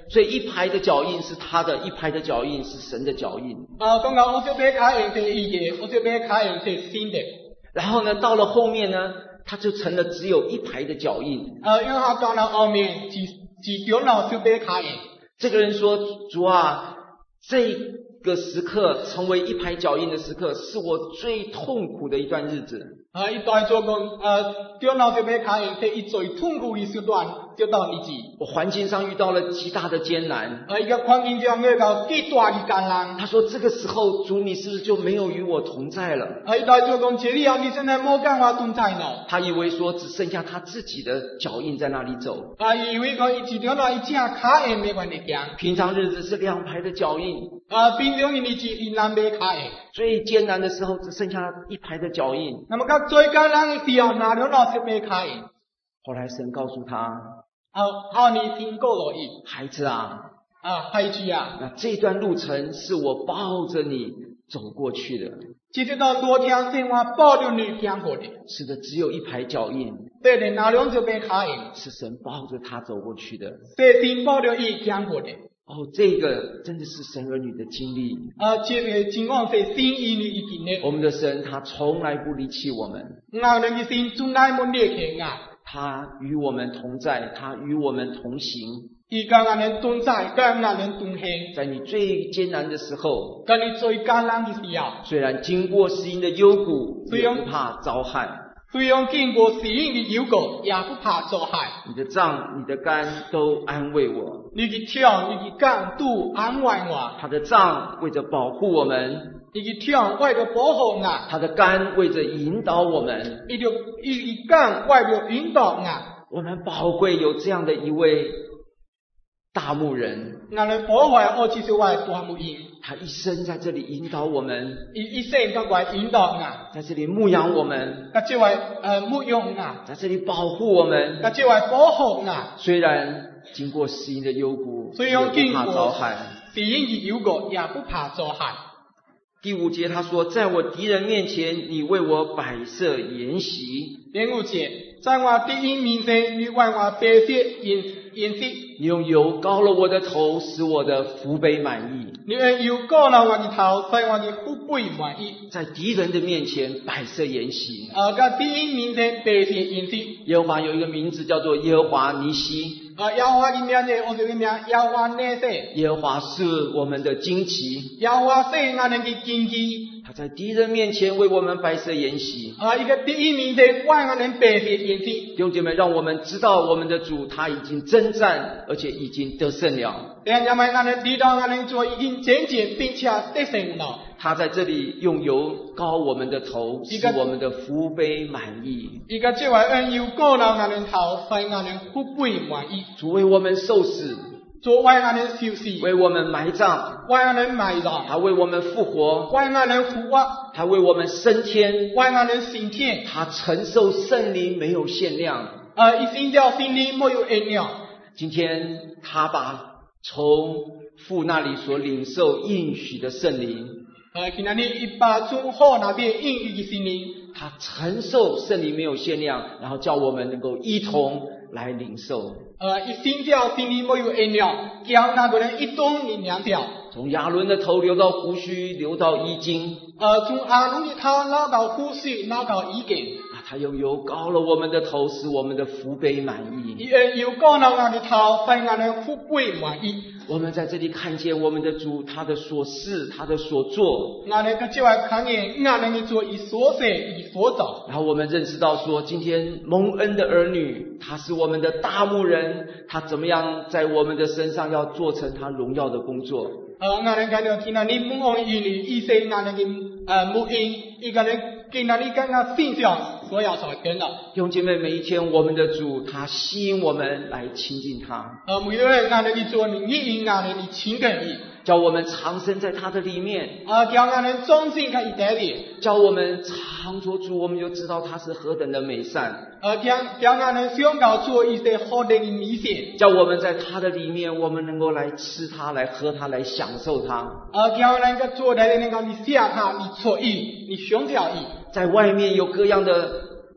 所以一排的脚印是他的，一排的脚印是神的脚印。 啊，講到我小俾卡印係伊嘅，我小俾卡印係新的。 然後呢，到了後面呢，他就成了只有一排的腳印。 啊，因為他到了後面只只叫到小俾卡印。 這個人說：主啊，這個時刻成為一排腳印的時刻，是我最痛苦的一段日子。 啊，一代做講，呃，叫到小俾卡印係一最痛苦的時段，就到日子。 我環境上遇到了極大的艱難。 啊，一個環境上遇到極大的艱難。 他說：這個時候，主你是不是就沒有與我同在了？ 啊，一代做講，這裡啊，你現在冇跟我同在呢。 他以為說只剩下他自己的腳印在那裡走。 啊，以為講一叫到一隻卡印沒關係行。 平常日子是兩排的腳印。 啊，平常日子一兩排卡印。 最艱難的時候，只剩下一排的腳印。 那麼佢最艱難嘅時候，哪裡攞小排卡印？ 後來神告訴他： 啊，好，你聽過了一孩子啊， 啊，孩子啊， 那這段路程是我抱着你走過去的。 這段路程是我抱着你行過的。 是的，只有一排腳印。 對的，哪兩小排卡印？ 是神抱着他走過去的。 是神抱着伊行過的。 哦，這個真的是神兒女的經歷。 啊，這個情況是神兒女的經歷。 我們的神他從來不離棄我們。 我哋嘅神從來冇離棄我。 他與我們同在，他與我們同行。 伊跟我哋同在，跟我哋同行。 在你最艱難的時候， 跟你最艱難的時候， 雖然經過死蔭的幽谷，也不怕遭害。 雖然經過死蔭的幽谷，也不怕遭害。 你的杖、你的竿都安慰我。 你的槍、你的竿都安慰我。 他的杖為着保護我們。 你的槍為了保護我。 他的竿為着引導我們。 你的你的竿為了引導我。 我們寶貴有這樣的一位大牧人。 我哋寶貴我就是位大牧人。 他一生在這裡引導我們。 一一生咁為引導我。 在這裡牧養我們。 佢即位誒牧養我。 在這裡保護我們。 佢即位保護我。 雖然經過死蔭的幽谷， 也不怕遭害。 死蔭的幽谷也不怕遭害。 第五節他說：在我敵人面前，你為我擺設筵席。 第五節，在我敵人面前，你為我擺設筵筵席。 你用油膏了我的頭，使我的福杯滿溢。 你用油膏了我的頭，使我的福杯滿溢。 在敵人的面前擺設筵席。 啊，在敵人面前擺設筵席。 耶和華有一個名字叫做耶和華尼西。 啊，耶和華的名呢，我這個名耶和華尼西。 耶和華是我們的旌旗。 耶和華是我們的旌旗。 他在敵人面前為我們擺設筵席。 啊，一個敵人面前為我們擺設筵席。 弟兄姐妹，讓我們知道我們的主他已經征戰，而且已經得勝了。 弟兄姐妹，我們知道我們主已經征戰並且得勝了。 他在這裡用油膏我們的頭，使我們的福杯滿溢。 一個這位用油膏了我們頭，使我們福杯滿溢。 主為我們受死， 主為我們受死， 為我們埋葬， 為我們埋葬， 他為我們復活， 為我們復活， 他為我們升天， 為我們升天。 他承受聖靈沒有限量， 呃，一心叫聖靈沒有限量。 今天他把從父那裡所領受應許的聖靈， 呃，今天一把從父那邊應許的聖靈， 他承受聖靈沒有限量，然後叫我們能夠一同來領受。 呃，一心叫聖靈沒有限量，叫那個人一同領兩條。 從亞倫的頭流到鬍鬚，流到衣襟。 呃，從亞倫的頭流到鬍鬚，流到衣襟。 啊，他用油膏了我們的頭，使我們的福杯滿溢。 用油膏了我的頭，使我的福杯滿溢。 我們在這裡看見我們的主，他的所事，他的所做。 我哋個就係看見我哋嘅主以所事以所做。 然後我們認識到說，今天蒙恩的兒女，他是我們的大牧人，他怎麼樣在我們的身上要做成他榮耀的工作。 呃，我哋睇到見到你蒙恩兒女，意思我哋嘅呃牧恩，一個人見到你剛剛身上所要所跟的。 弟兄姐妹，每一天我們的主，他吸引我們來親近他。 呃，每一位我哋嘅主，你吸引我哋你親近伊。 叫我們藏身在他的裡面， 啊，叫我們忠心在伊裡面， 叫我們常着主，我們就知道他是何等的美善。 啊，叫叫我們宣告主伊是何等的美善。 叫我們在他的裡面，我們能夠來吃他，來喝他，來享受他。 啊，叫我們個主在能夠你下他，你錯意，你尋找伊。 在外面有各樣的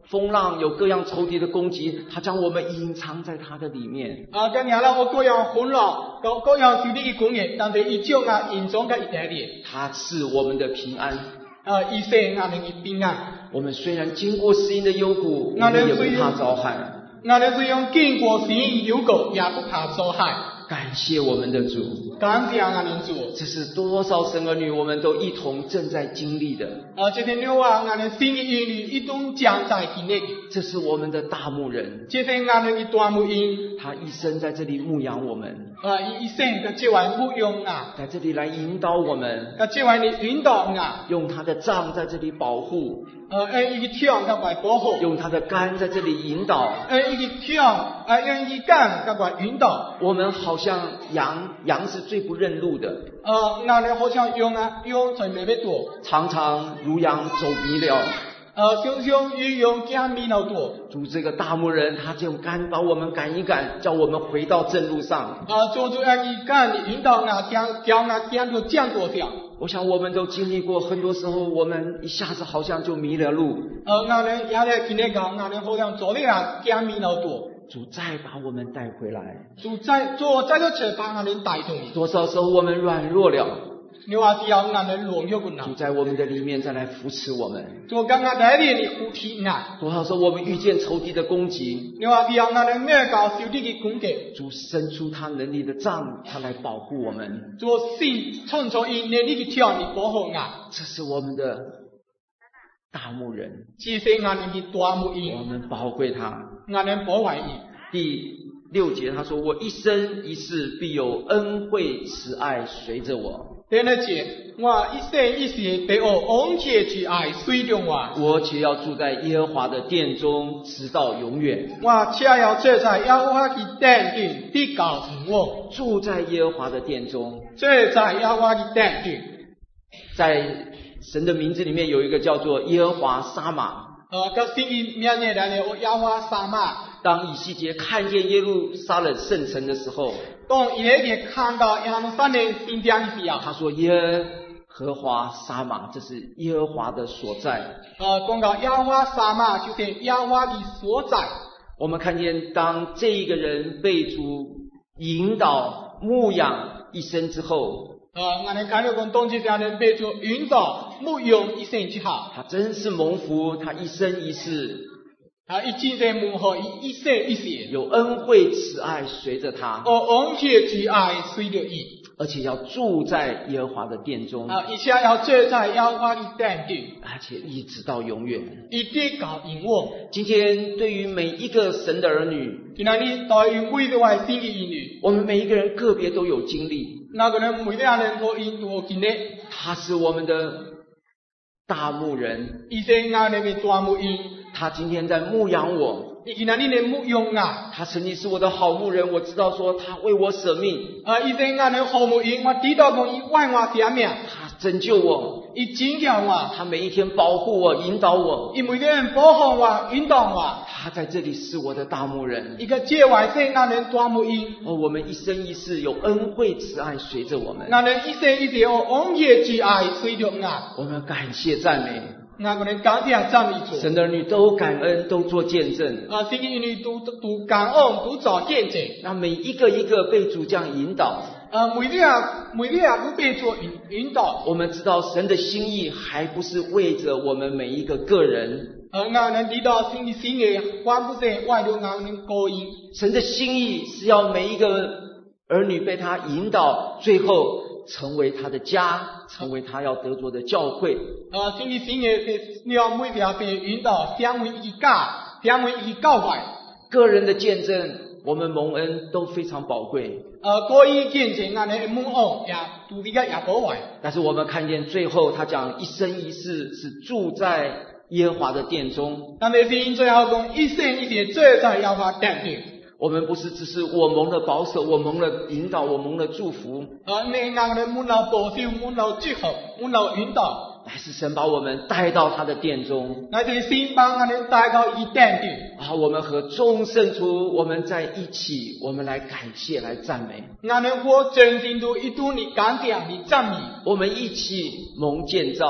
风浪有各样仇敌的攻击，他将我们隐藏在他的里面。 啊，今日啦，我各样混乱，各各样受你嘅攻击，但係伊將啊隱藏喺伊底裡。 他是我們的平安。 啊，伊使我哋嘅平安。 我們雖然經過死蔭的幽谷，我們也不怕遭害。 我哋雖然經過死蔭幽谷，也不怕遭害。 感謝我們的主， 感謝我們主。 這是多少神兒女我們都一同正在經歷的。 啊，這天六啊，我們新嘅兒女一同將在經歷。 這是我們的大牧人， 這是我們嘅大牧人， 他一生在這裡牧養我們。 啊，伊一生嘅這位牧養啊， 在這裡來引導我們。 啊，這位嚟引導啊， 用他的杖在這裡保護。 呃，誒，伊嘅槍甲來保護。 用他的竿在這裡引導。 誒，伊嘅槍，啊，用伊竿甲來引導。 我們好像羊，羊是最不認路的。 呃，我哋好像羊啊，羊在未必多。 常常如羊走迷了。 呃，常常如羊走迷了多。 主這個大牧人，他就竿把我們趕一趕，叫我們回到正路上。 啊，做做啊，伊竿引導啊，將將啊，將到正路上。 我想我們都經歷過，很多時候我們一下子好像就迷了路。 呃，我哋也嚟經歷過，我哋好像做呢啊，走迷了多。 主再把我們帶回來。 主再做再個車把我哋帶動。 多少時候我們軟弱了。 你話是要我哋軟弱個主在我們的裡面再來扶持我們。 做剛剛在呢裡扶持啊。 多少時候我們遇見仇敵的攻擊。 你話是要我哋咩搞受敵嘅攻擊。 主伸出他能力的杖，他來保護我們。 做信創造以能力嘅槍嚟保護啊。 這是我們的大牧人。 這是我哋嘅大牧人。 我們寶貴他。 我哋保衛伊。 第六節他說：我一生一世必有恩惠慈愛隨着我。 第六節，我一生一世必有恩惠慈愛隨着我。 我且要住在耶和華的殿中，直到永遠。 我且要住在耶和華嘅殿中，直到永遠。 住在耶和華的殿中， 住在耶和華嘅殿中。 在神的名字裡面有一個叫做耶和華沙瑪。 呃，個聖經名字嚟咧，耶和華沙瑪。 當以西結看見耶路撒冷聖城的時候， 當以西結看到耶路撒冷聖城嘅時候， 他說耶和華沙瑪，這是耶和華的所在。 呃，講到耶和華沙瑪，就是耶和華嘅所在。 我們看見當這一個人被主引導牧養一生之後， 呃，我哋看到講當這些人被主引導牧養一生之後， 他真是蒙福，他一生一世。 啊！一真正蒙福，一一生一世有恩惠慈愛隨着他， 哦，恩惠慈愛隨着伊， 而且要住在耶和華的殿中， 啊，而且要住在耶和華的殿中， 而且一直到永遠， 一直到永遠。 今天對於每一個神的兒女， 今天你對於每一位神嘅兒女， 我們每一個人個別都有經歷， 那個人每個人都因都有經歷。 他是我們的大牧人， 伊是我哋嘅大牧人。 他今天在牧養我， 伊今日你嚟牧養啊！ 他曾經是我的好牧人，我知道說他為我捨命。 啊，伊是我哋好牧人，我知道講伊為我捨命。 他拯救我， 伊拯救我， 他每一天保護我、引導我， 伊每天保護我、引導我。 他在這裡是我的大牧人， 一個這位是我哋大牧人。 哦，我們一生一世有恩惠慈愛隨着我們， 我哋一生一世有恩惠慈愛隨着我。 我們感謝讚美。 那個人感謝讚美主， 神的兒女都感恩，都做見證。 啊，神的兒女都都感恩，都做見證。 那每一個一個被主這樣引導， 啊，每日每日都被主引引導。 我們知道神的心意還不是為着我們每一個個人。 啊，我們知道神的心意還不是為了我們個人。 神的心意是要每一個兒女被他引導，最後成為他的家，成為他要得着的教會。 啊，神的心意是要每日被引導，成為一家，成為一教會。 個人的見證，我們蒙恩都非常寶貴。 呃，個人見證我哋蒙恩也都比較也寶貴。 但是我們看見最後，他講一生一世是住在耶和華的殿中。 但係神最後講一生一世住在耶和華殿中。 我們不是只是我蒙了保守，我蒙了引導，我蒙了祝福。 啊，你我哋蒙了保守，蒙了祝福，蒙了引導。 乃是神把我們帶到他的殿中， 乃是神把我們帶到伊殿中。 啊，我們和眾聖徒我們在一起，我們來感謝，來讚美。 我們和眾聖徒一同嚟感謝，嚟讚美。 我們一起蒙建造，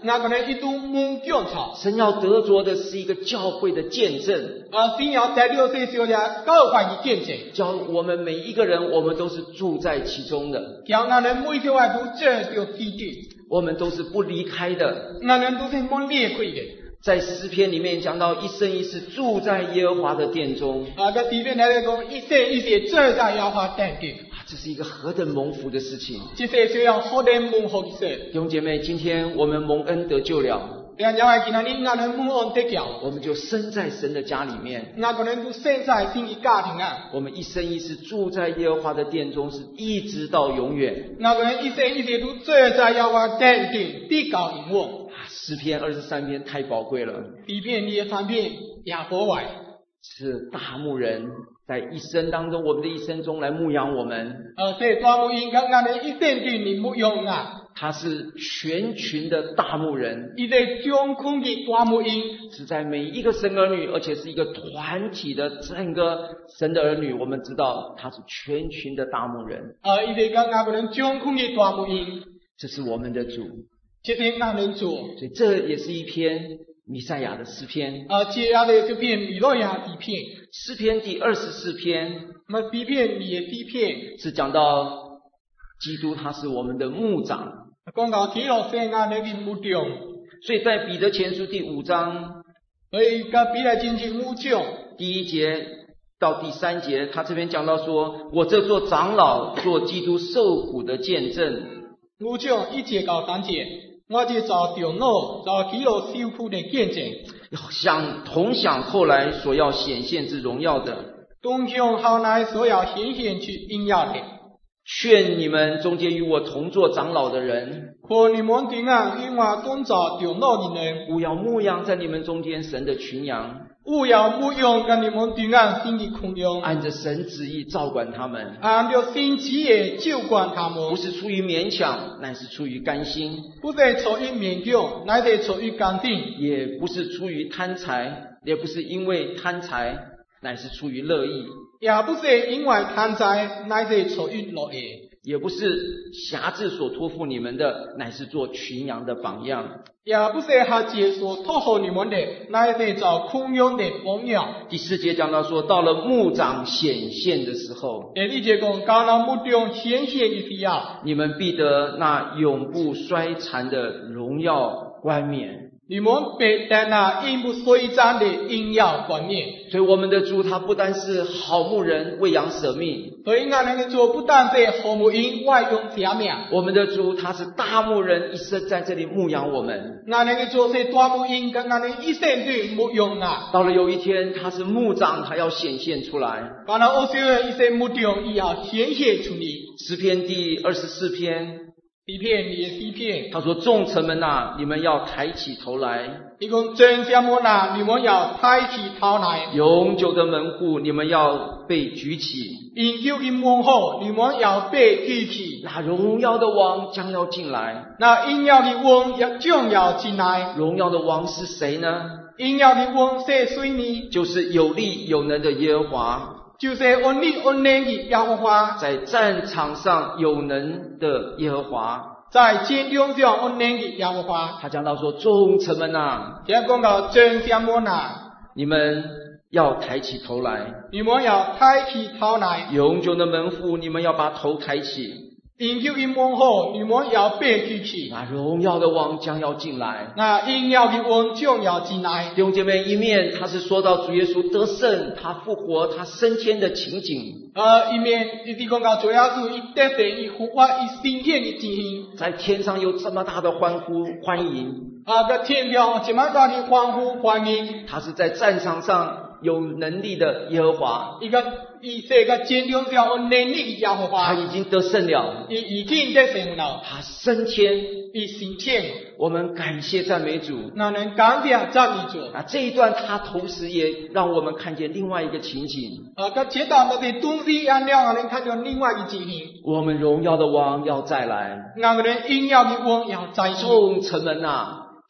我可能一度梦讲错， 神要得着的是一个教会的见证， 啊，神要在六岁小呀教会的见证， 叫我们每一个人，我们都是住在其中的， 叫我们每条爱都这条基地， 我们都是不离开的。 我们都是没离开的。 在诗篇里面讲到一生一世住在耶和华的殿中， 啊，在里面来讲，一生一世住在耶和华殿中， 这是一个何等蒙福的事情！ 这是需要好的蒙福的事。 弟兄姐妹，今天我们蒙恩得救了， 然后今天我们蒙恩得救， 我们就生在神的家里面， 我可能都生在神的家庭啊。 我们一生一世住在耶和华的殿中，是一直到永远。 我可能一生一世都住在耶和华殿中，直到永远。 诗篇二十三篇太宝贵了， 诗篇二十三篇也宝贵， 是大牧人在一生当中，我们的一生中来牧养我们。 呃，这大牧人跟我们一生中的牧养啊， 他是全群的大牧人， 一个掌控的大牧人， 是在每一个神儿女，而且是一个团体的整个神的儿女。我们知道他是全群的大牧人， 呃，一个跟我们掌控的大牧人， 这是我们的主。 这是我们主， 所以这也是一篇弥赛亚的诗篇。 呃，接下来这篇弥赛亚诗篇， 诗篇第二十四篇， 那么诗篇里的诗篇是讲到基督他是我们的牧长， 讲到基督是我们的牧长， 所以在彼得前书第五章， 所以甲彼得前书牧长第一节到第三节，他这边讲到说，我这做长老，做基督受苦的见证。 牧长一节到三节。我就做长老，做基督受苦的见证， 想同享后来所要显现之荣耀的， 同享后来所要显现出荣耀的。 劝你们中间与我同做长老的人， 和你们中啊，与我同做长老的人， 勿要牧养在你们中间神的群羊， 勿要牧养跟你们中啊神的群羊， 按着神旨意照管他们， 按照神旨意照管他们， 不是出于勉强，乃是出于甘心； 不是出于勉强，乃是出于甘心； 也不是出于贪财，也不是因为贪财，乃是出于乐意； 也不是因为贪财，乃是出于乐意； 也不是辖制所托付你们的，乃是做群羊的榜样； 也不是辖制所托付你们的，乃是做群羊的榜样。 第四节讲到说，到了牧长显现的时候， 第二节讲到了牧长显现的时候， 你们必得那永不衰残的荣耀冠冕。 你们必得那永不衰残的荣耀冠冕。 所以我们的主他不单是好牧人，为羊舍命， 所以我们的主不但是好牧人，为羊舍命。 我们的主他是大牧人，一生在这里牧养我们。 我们的主是大牧人，跟我们一生去牧养啊。 到了有一天，他是牧长，他要显现出来。 到了有时候，一些牧长也要显现出来。 诗篇第二十四篇。 诗篇也诗篇， 他说：“众臣们呐，你们要抬起头来； 伊讲众臣们呐，你们要抬起头来； 永久的门户，你们要被举起； 永久的门户，你们要被举起。 那荣耀的王将要进来。 那荣耀的王也将要进来。 荣耀的王是谁呢？ 荣耀的王是谁呢？ 就是有力有能的耶和华。” 就是恩力恩能的耶和华， 在战场上有能的耶和华， 在战场上恩能的耶和华。 他讲到说：“众臣们呐， 现在讲到众臣们呐， 你们要抬起头来， 你们要抬起头来。 永久的门户，你们要把头抬起。 永久的门户，你们要被举起。 那荣耀的王将要进来。 那荣耀的王将要进来。” 弟兄姐妹，一面他是说到主耶稣得胜，他复活，他升天的情景。 呃，一面一直讲到主耶稣一得胜，一复活，一升天的情形。 在天上有这么大的欢呼欢迎。 啊，在天上这么大的欢呼欢迎。 他是在战场上有能力的耶和华。 一个以这个战场上有能力的耶和华。 他已经得胜了。 已已经得胜了。 他升天。 已升天。 我们感谢赞美主。 那能感谢赞美主。 啊，这一段他同时也让我们看见另外一个情景。 啊，这这段那的东西按了，我能看到另外一个情形。 我们荣耀的王要再来。 我们荣耀的王要再来。 众臣们呐，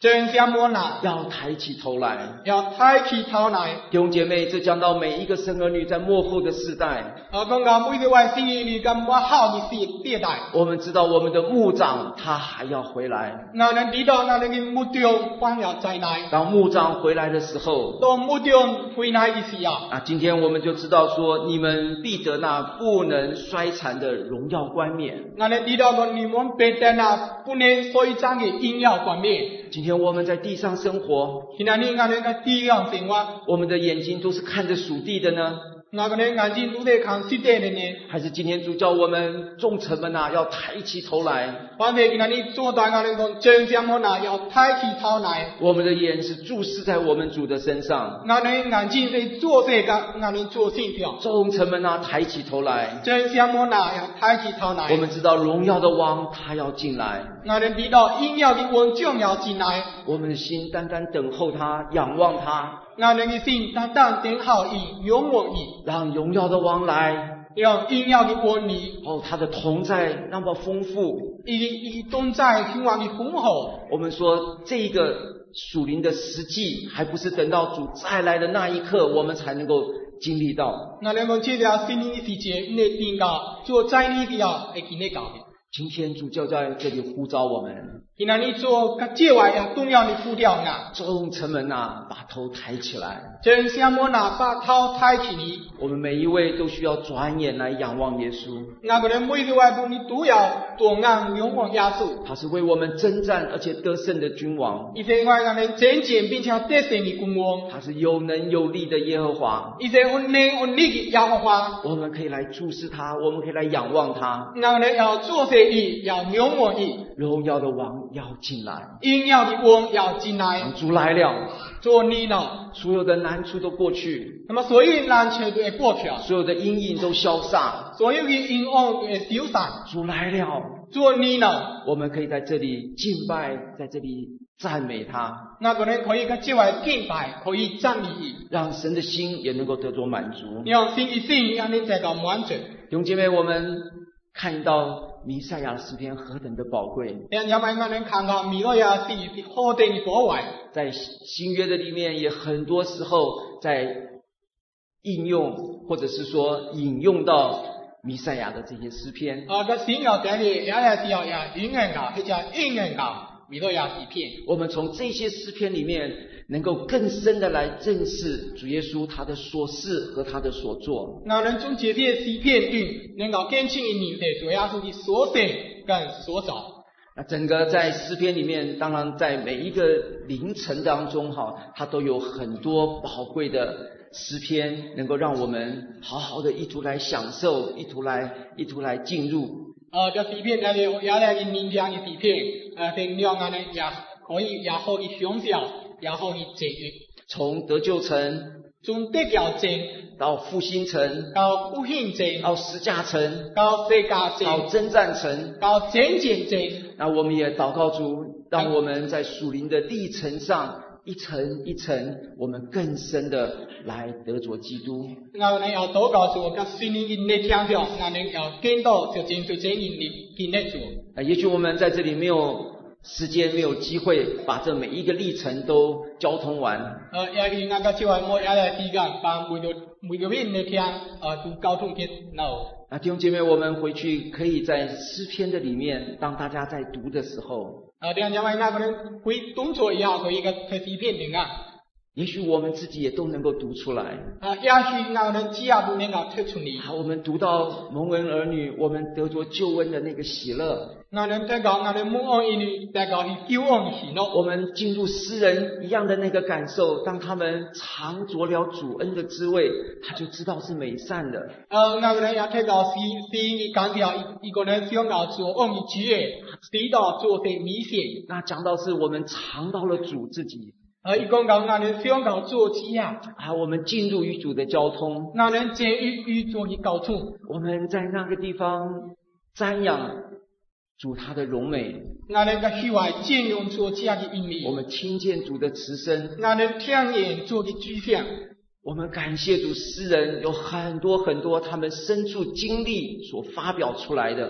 真相莫拿， 要抬起头来。 要抬起头来。 弟兄姐妹，这讲到每一个生儿女在末后的世代。 啊，讲到每一位生儿女咁末後嘅世世代。 我們知道我們的牧長他還要回來。 我們知道我們嘅牧長還要再來。 當牧長回來的時候， 當牧長回來嘅時候， 啊，今天我們就知道說，你們必得那不能衰殘的榮耀冠冕。 我們知道講你們必得那不能衰殘嘅榮耀冠冕。 今天我們在地上生活， 今天我們在地上生活， 我們的眼睛都是看着屬地的呢， 我們的眼睛都在看屬地的呢， 還是今天主叫我們眾臣們啊，要抬起頭來？ 或者今天主對我們講，眾臣們啊，要抬起頭來。 我們的眼是注視在我們主的身上， 我們的眼睛在注視在我們主身上。 眾臣們啊，抬起頭來。 眾臣們啊，要抬起頭來。 我們知道榮耀的王他要進來， 我們知道榮耀的王將要進來。 我們的心單單等候他，仰望他。 我們的心單單等候伊，仰望伊， 讓榮耀的王來， 讓榮耀的王來。 哦，他的同在那麼豐富， 伊伊同在興旺的豐厚。 我們說這個屬靈的實際，還不是等到主再來的那一刻，我們才能夠經歷到。 我哋講這條心靈的世界，你定到做在你的要會經歷到的。 今天主就在這裏呼召我們， 今天你做個這位要重要的呼召啊！ 眾臣們啊，把頭抬起來。 真相莫拿把頭抬起你。 我們每一位都需要轉眼來仰望耶穌。 那個人每一位都你都要轉眼仰望耶穌。 他是為我們征戰而且得勝的君王。 伊是為我們征戰並且得勝的君王。 他是有能有力的耶和華。 伊是有能有力的耶和華。 我們可以來注視他，我們可以來仰望他。 那個人要注視伊，要仰望伊。 榮耀的王要進來。 榮耀的王要進來。 主來了。 主你了。 所有的難處都過去。 那麼所有難處都會過去。 所有的陰影都消散。 所有的陰暗都會消散。 主來了。 主你了。 我們可以在這裡敬拜，在這裡讚美他。 那個人可以跟這位敬拜，可以讚美伊， 讓神的心也能夠得着滿足。 讓神的心讓你得到滿足。 弟兄姐妹，我們看到彌賽亞的詩篇何等的寶貴。 讓我們看到彌賽亞詩是何等的寶貴。在新約的裡面，也很多時候在應用，或者是說引用到彌賽亞的這些詩篇。 啊，個新約這裡也係時候也應用到，或者應用到彌賽亞詩篇。 我們從這些詩篇裡面，能夠更深的來認識主耶穌他的所事和他的所做。 那人從這些詩篇中，能夠更清認識主耶穌的所行跟所造。 那整個在詩篇裡面，當然在每一個凌晨當中哈，它都有很多寶貴的詩篇，能夠讓我們好好的一途來享受，一途來一途來進入。 呃，這詩篇裡有也來明亮的詩篇，呃，並讓我們也可以也可以享受，也可以經歷。 從得救城， 從得救城到復興城， 到復興城， 到十架城， 到十架城， 到征戰城， 到征戰城。 那我們也禱告主，讓我們在屬靈的歷程上，一層一層，我們更深的來得着基督。 我們要禱告主，跟屬靈的歷程上，我們要見到就真最真理的經歷主。 啊，也許我們在這裡沒有時間，沒有機會把這每一個歷程都交通完。 呃，也許我個就係冇也來時間，把每個每個篇歷程呃都交通結喏。 啊，弟兄姐妹，我們回去可以在詩篇的裡面，當大家在讀的時候， 啊，弟兄姐妹，那個人會動作以後，可以個詩篇裡啊。 也許我們自己也都能夠讀出來。 啊，也許那個人只要都能夠讀出嚟。 好，我們讀到蒙恩兒女，我們得着救恩的那個喜樂。 那人得到那人蒙恩兒女得到是救恩的喜樂。我們進入詩人一樣的那個感受，當他們嘗着了主恩的滋味，他就知道是美善的。 呃，那個人也得到詩詩的感覺，一個人想到主恩的滋味，知道做些美善。 那講到是我們嘗到了主自己。 呃，一講到那人想到做基啊， 啊，我們進入與主的交通， 那人進入與主的交通， 我們在那個地方瞻仰主他的榮美， 那人個虛懷見用主家的恩美， 我們聽見主的慈聲， 那人聽見主的具象， 我們感謝主，詩人有很多很多他們深處經歷所發表出來的。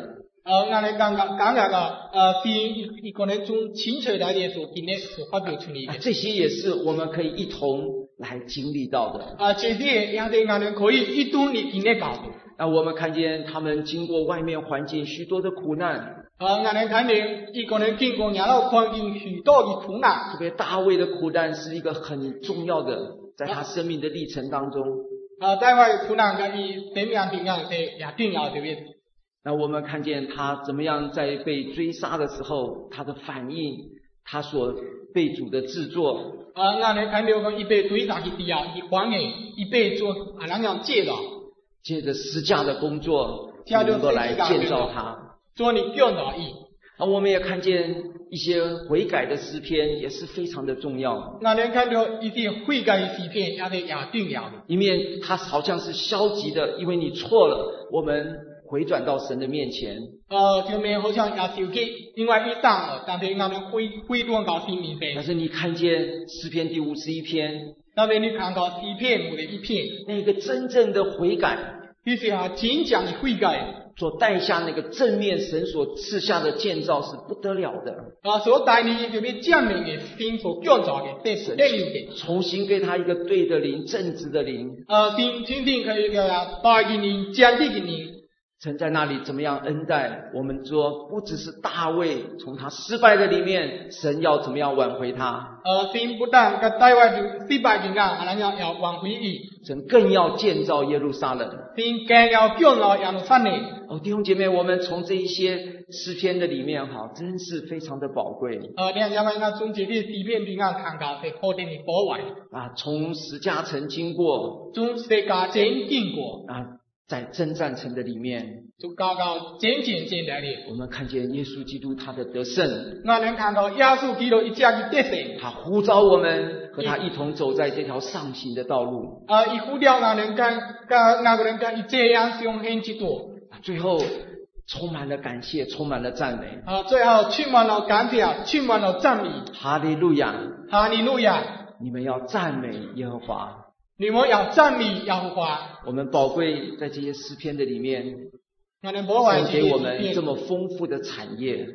呃，我哋刚刚讲个呃，是一个人从清楚来的所今日所发表出嚟啊， 嘅。 这些也是我们可以一同来经历到的。 啊，这些也係我哋可以一同嚟今日教嘅。 那我们看见他们经过外面环境许多的苦难， 啊，我哋睇見一個人經過然後環境許多嘅苦難。 特别大卫的苦难是一个很重要的，在他生命的历程当中。 啊，大衛苦難嘅以生命點樣係也重要嘅。 那我們看見他怎麼樣在被追殺的時候，他的反應，他所被主的制作。 啊，我哋睇到佢一被追殺嘅時候，佢反應一被做啊那樣借咗， 借着施架的工作，能夠來建造他。 做你建造伊。 啊，我們也看見一些悔改的詩篇，也是非常的重要。 我哋睇到一啲悔改嘅詩篇，也係也重要嘅。 一面他好像是消極的，因為你錯了，我們回轉到神的面前。 呃，就面好像也消極，因為伊當了，但係我哋回回轉到神面前。 但是你看見詩篇第五十一篇， 但係你看到詩篇每一篇， 那個真正的悔改， 其實係真正嘅悔改。 所帶下那個正面神所賜下的建造是不得了的。 啊，所帶你就俾正面嘅神所建造嘅，這是得了嘅。 重新給他一個對的靈，正直的靈。 啊，神真正可以叫啊，帶給你正直嘅靈。 神在那裡怎麼樣恩待我們？說不只是大衛從他失敗的裡面，神要怎麼樣挽回他？ 呃，神不但個大衛就失敗嘅啊，還要要挽回伊。 神更要建造耶路撒冷。 神更要建造耶路撒冷。 哦，弟兄姐妹，我們從這一些詩篇的裡面，哈，真是非常的寶貴。 呃，兩樣嘅從這啲詩篇裡面看到係何等嘅寶貴。 啊，從十架城經過， 從十架城經過。 啊。在征戰城的裡面， 就高高漸漸進來了。 我們看見耶穌基督他的得勝， 我能看到耶穌基督一家的得勝。 他呼召我們和他一同走在這條上行的道路。 啊，一呼召我能跟跟那個人跟一這樣上行之路。 最後充滿了感謝，充滿了讚美。 啊，最後充滿了感謝，充滿了讚美。 哈利路亞， 哈利路亞！ 你們要讚美耶和華。 你們要讚美耶和華。 我們寶貴在這些詩篇的裡面，神給我們這麼豐富的產業。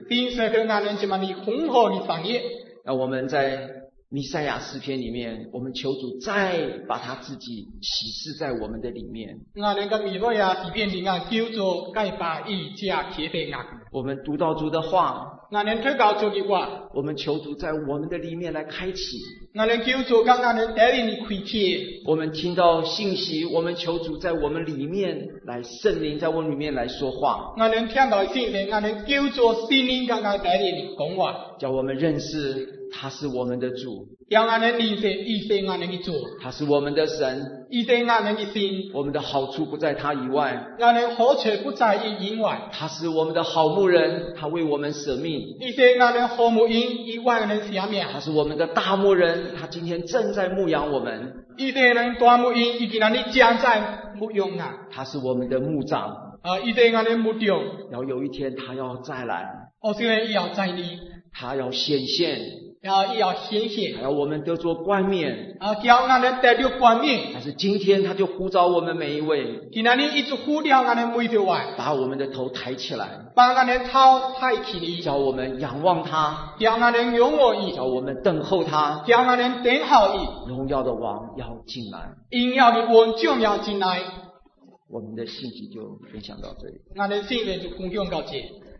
那我們在彌賽亞詩篇裡面，我們求主再把他自己啟示在我們的裡面。我們讀到主的話，我們求主在我們的裡面來開啟。我們聽到信息，我們求主在我們裡面來，聖靈在我們裡面來說話。叫我們認識他是我們的主，他是我們的神，我們的好處不在他以外，他是我們的好牧人，他為我們捨命，他是我們的大牧人，他今天正在牧養我們，他是我們的牧長，然後有一天他要再來，他要顯現， 要要顯現， 還要我們得着冠冕， 啊，叫我們得着冠冕。 但是今天他就呼召我們每一位， 今天你一直呼召我們每一位， 把我們的頭抬起來， 把我們頭抬起來， 叫我們仰望他， 叫我們仰望伊， 叫我們等候他， 叫我們等候伊， 榮耀的王要進來， 榮耀的王將要進來。 我們的信息就分享到這裡， 我們信息就分享到這裡。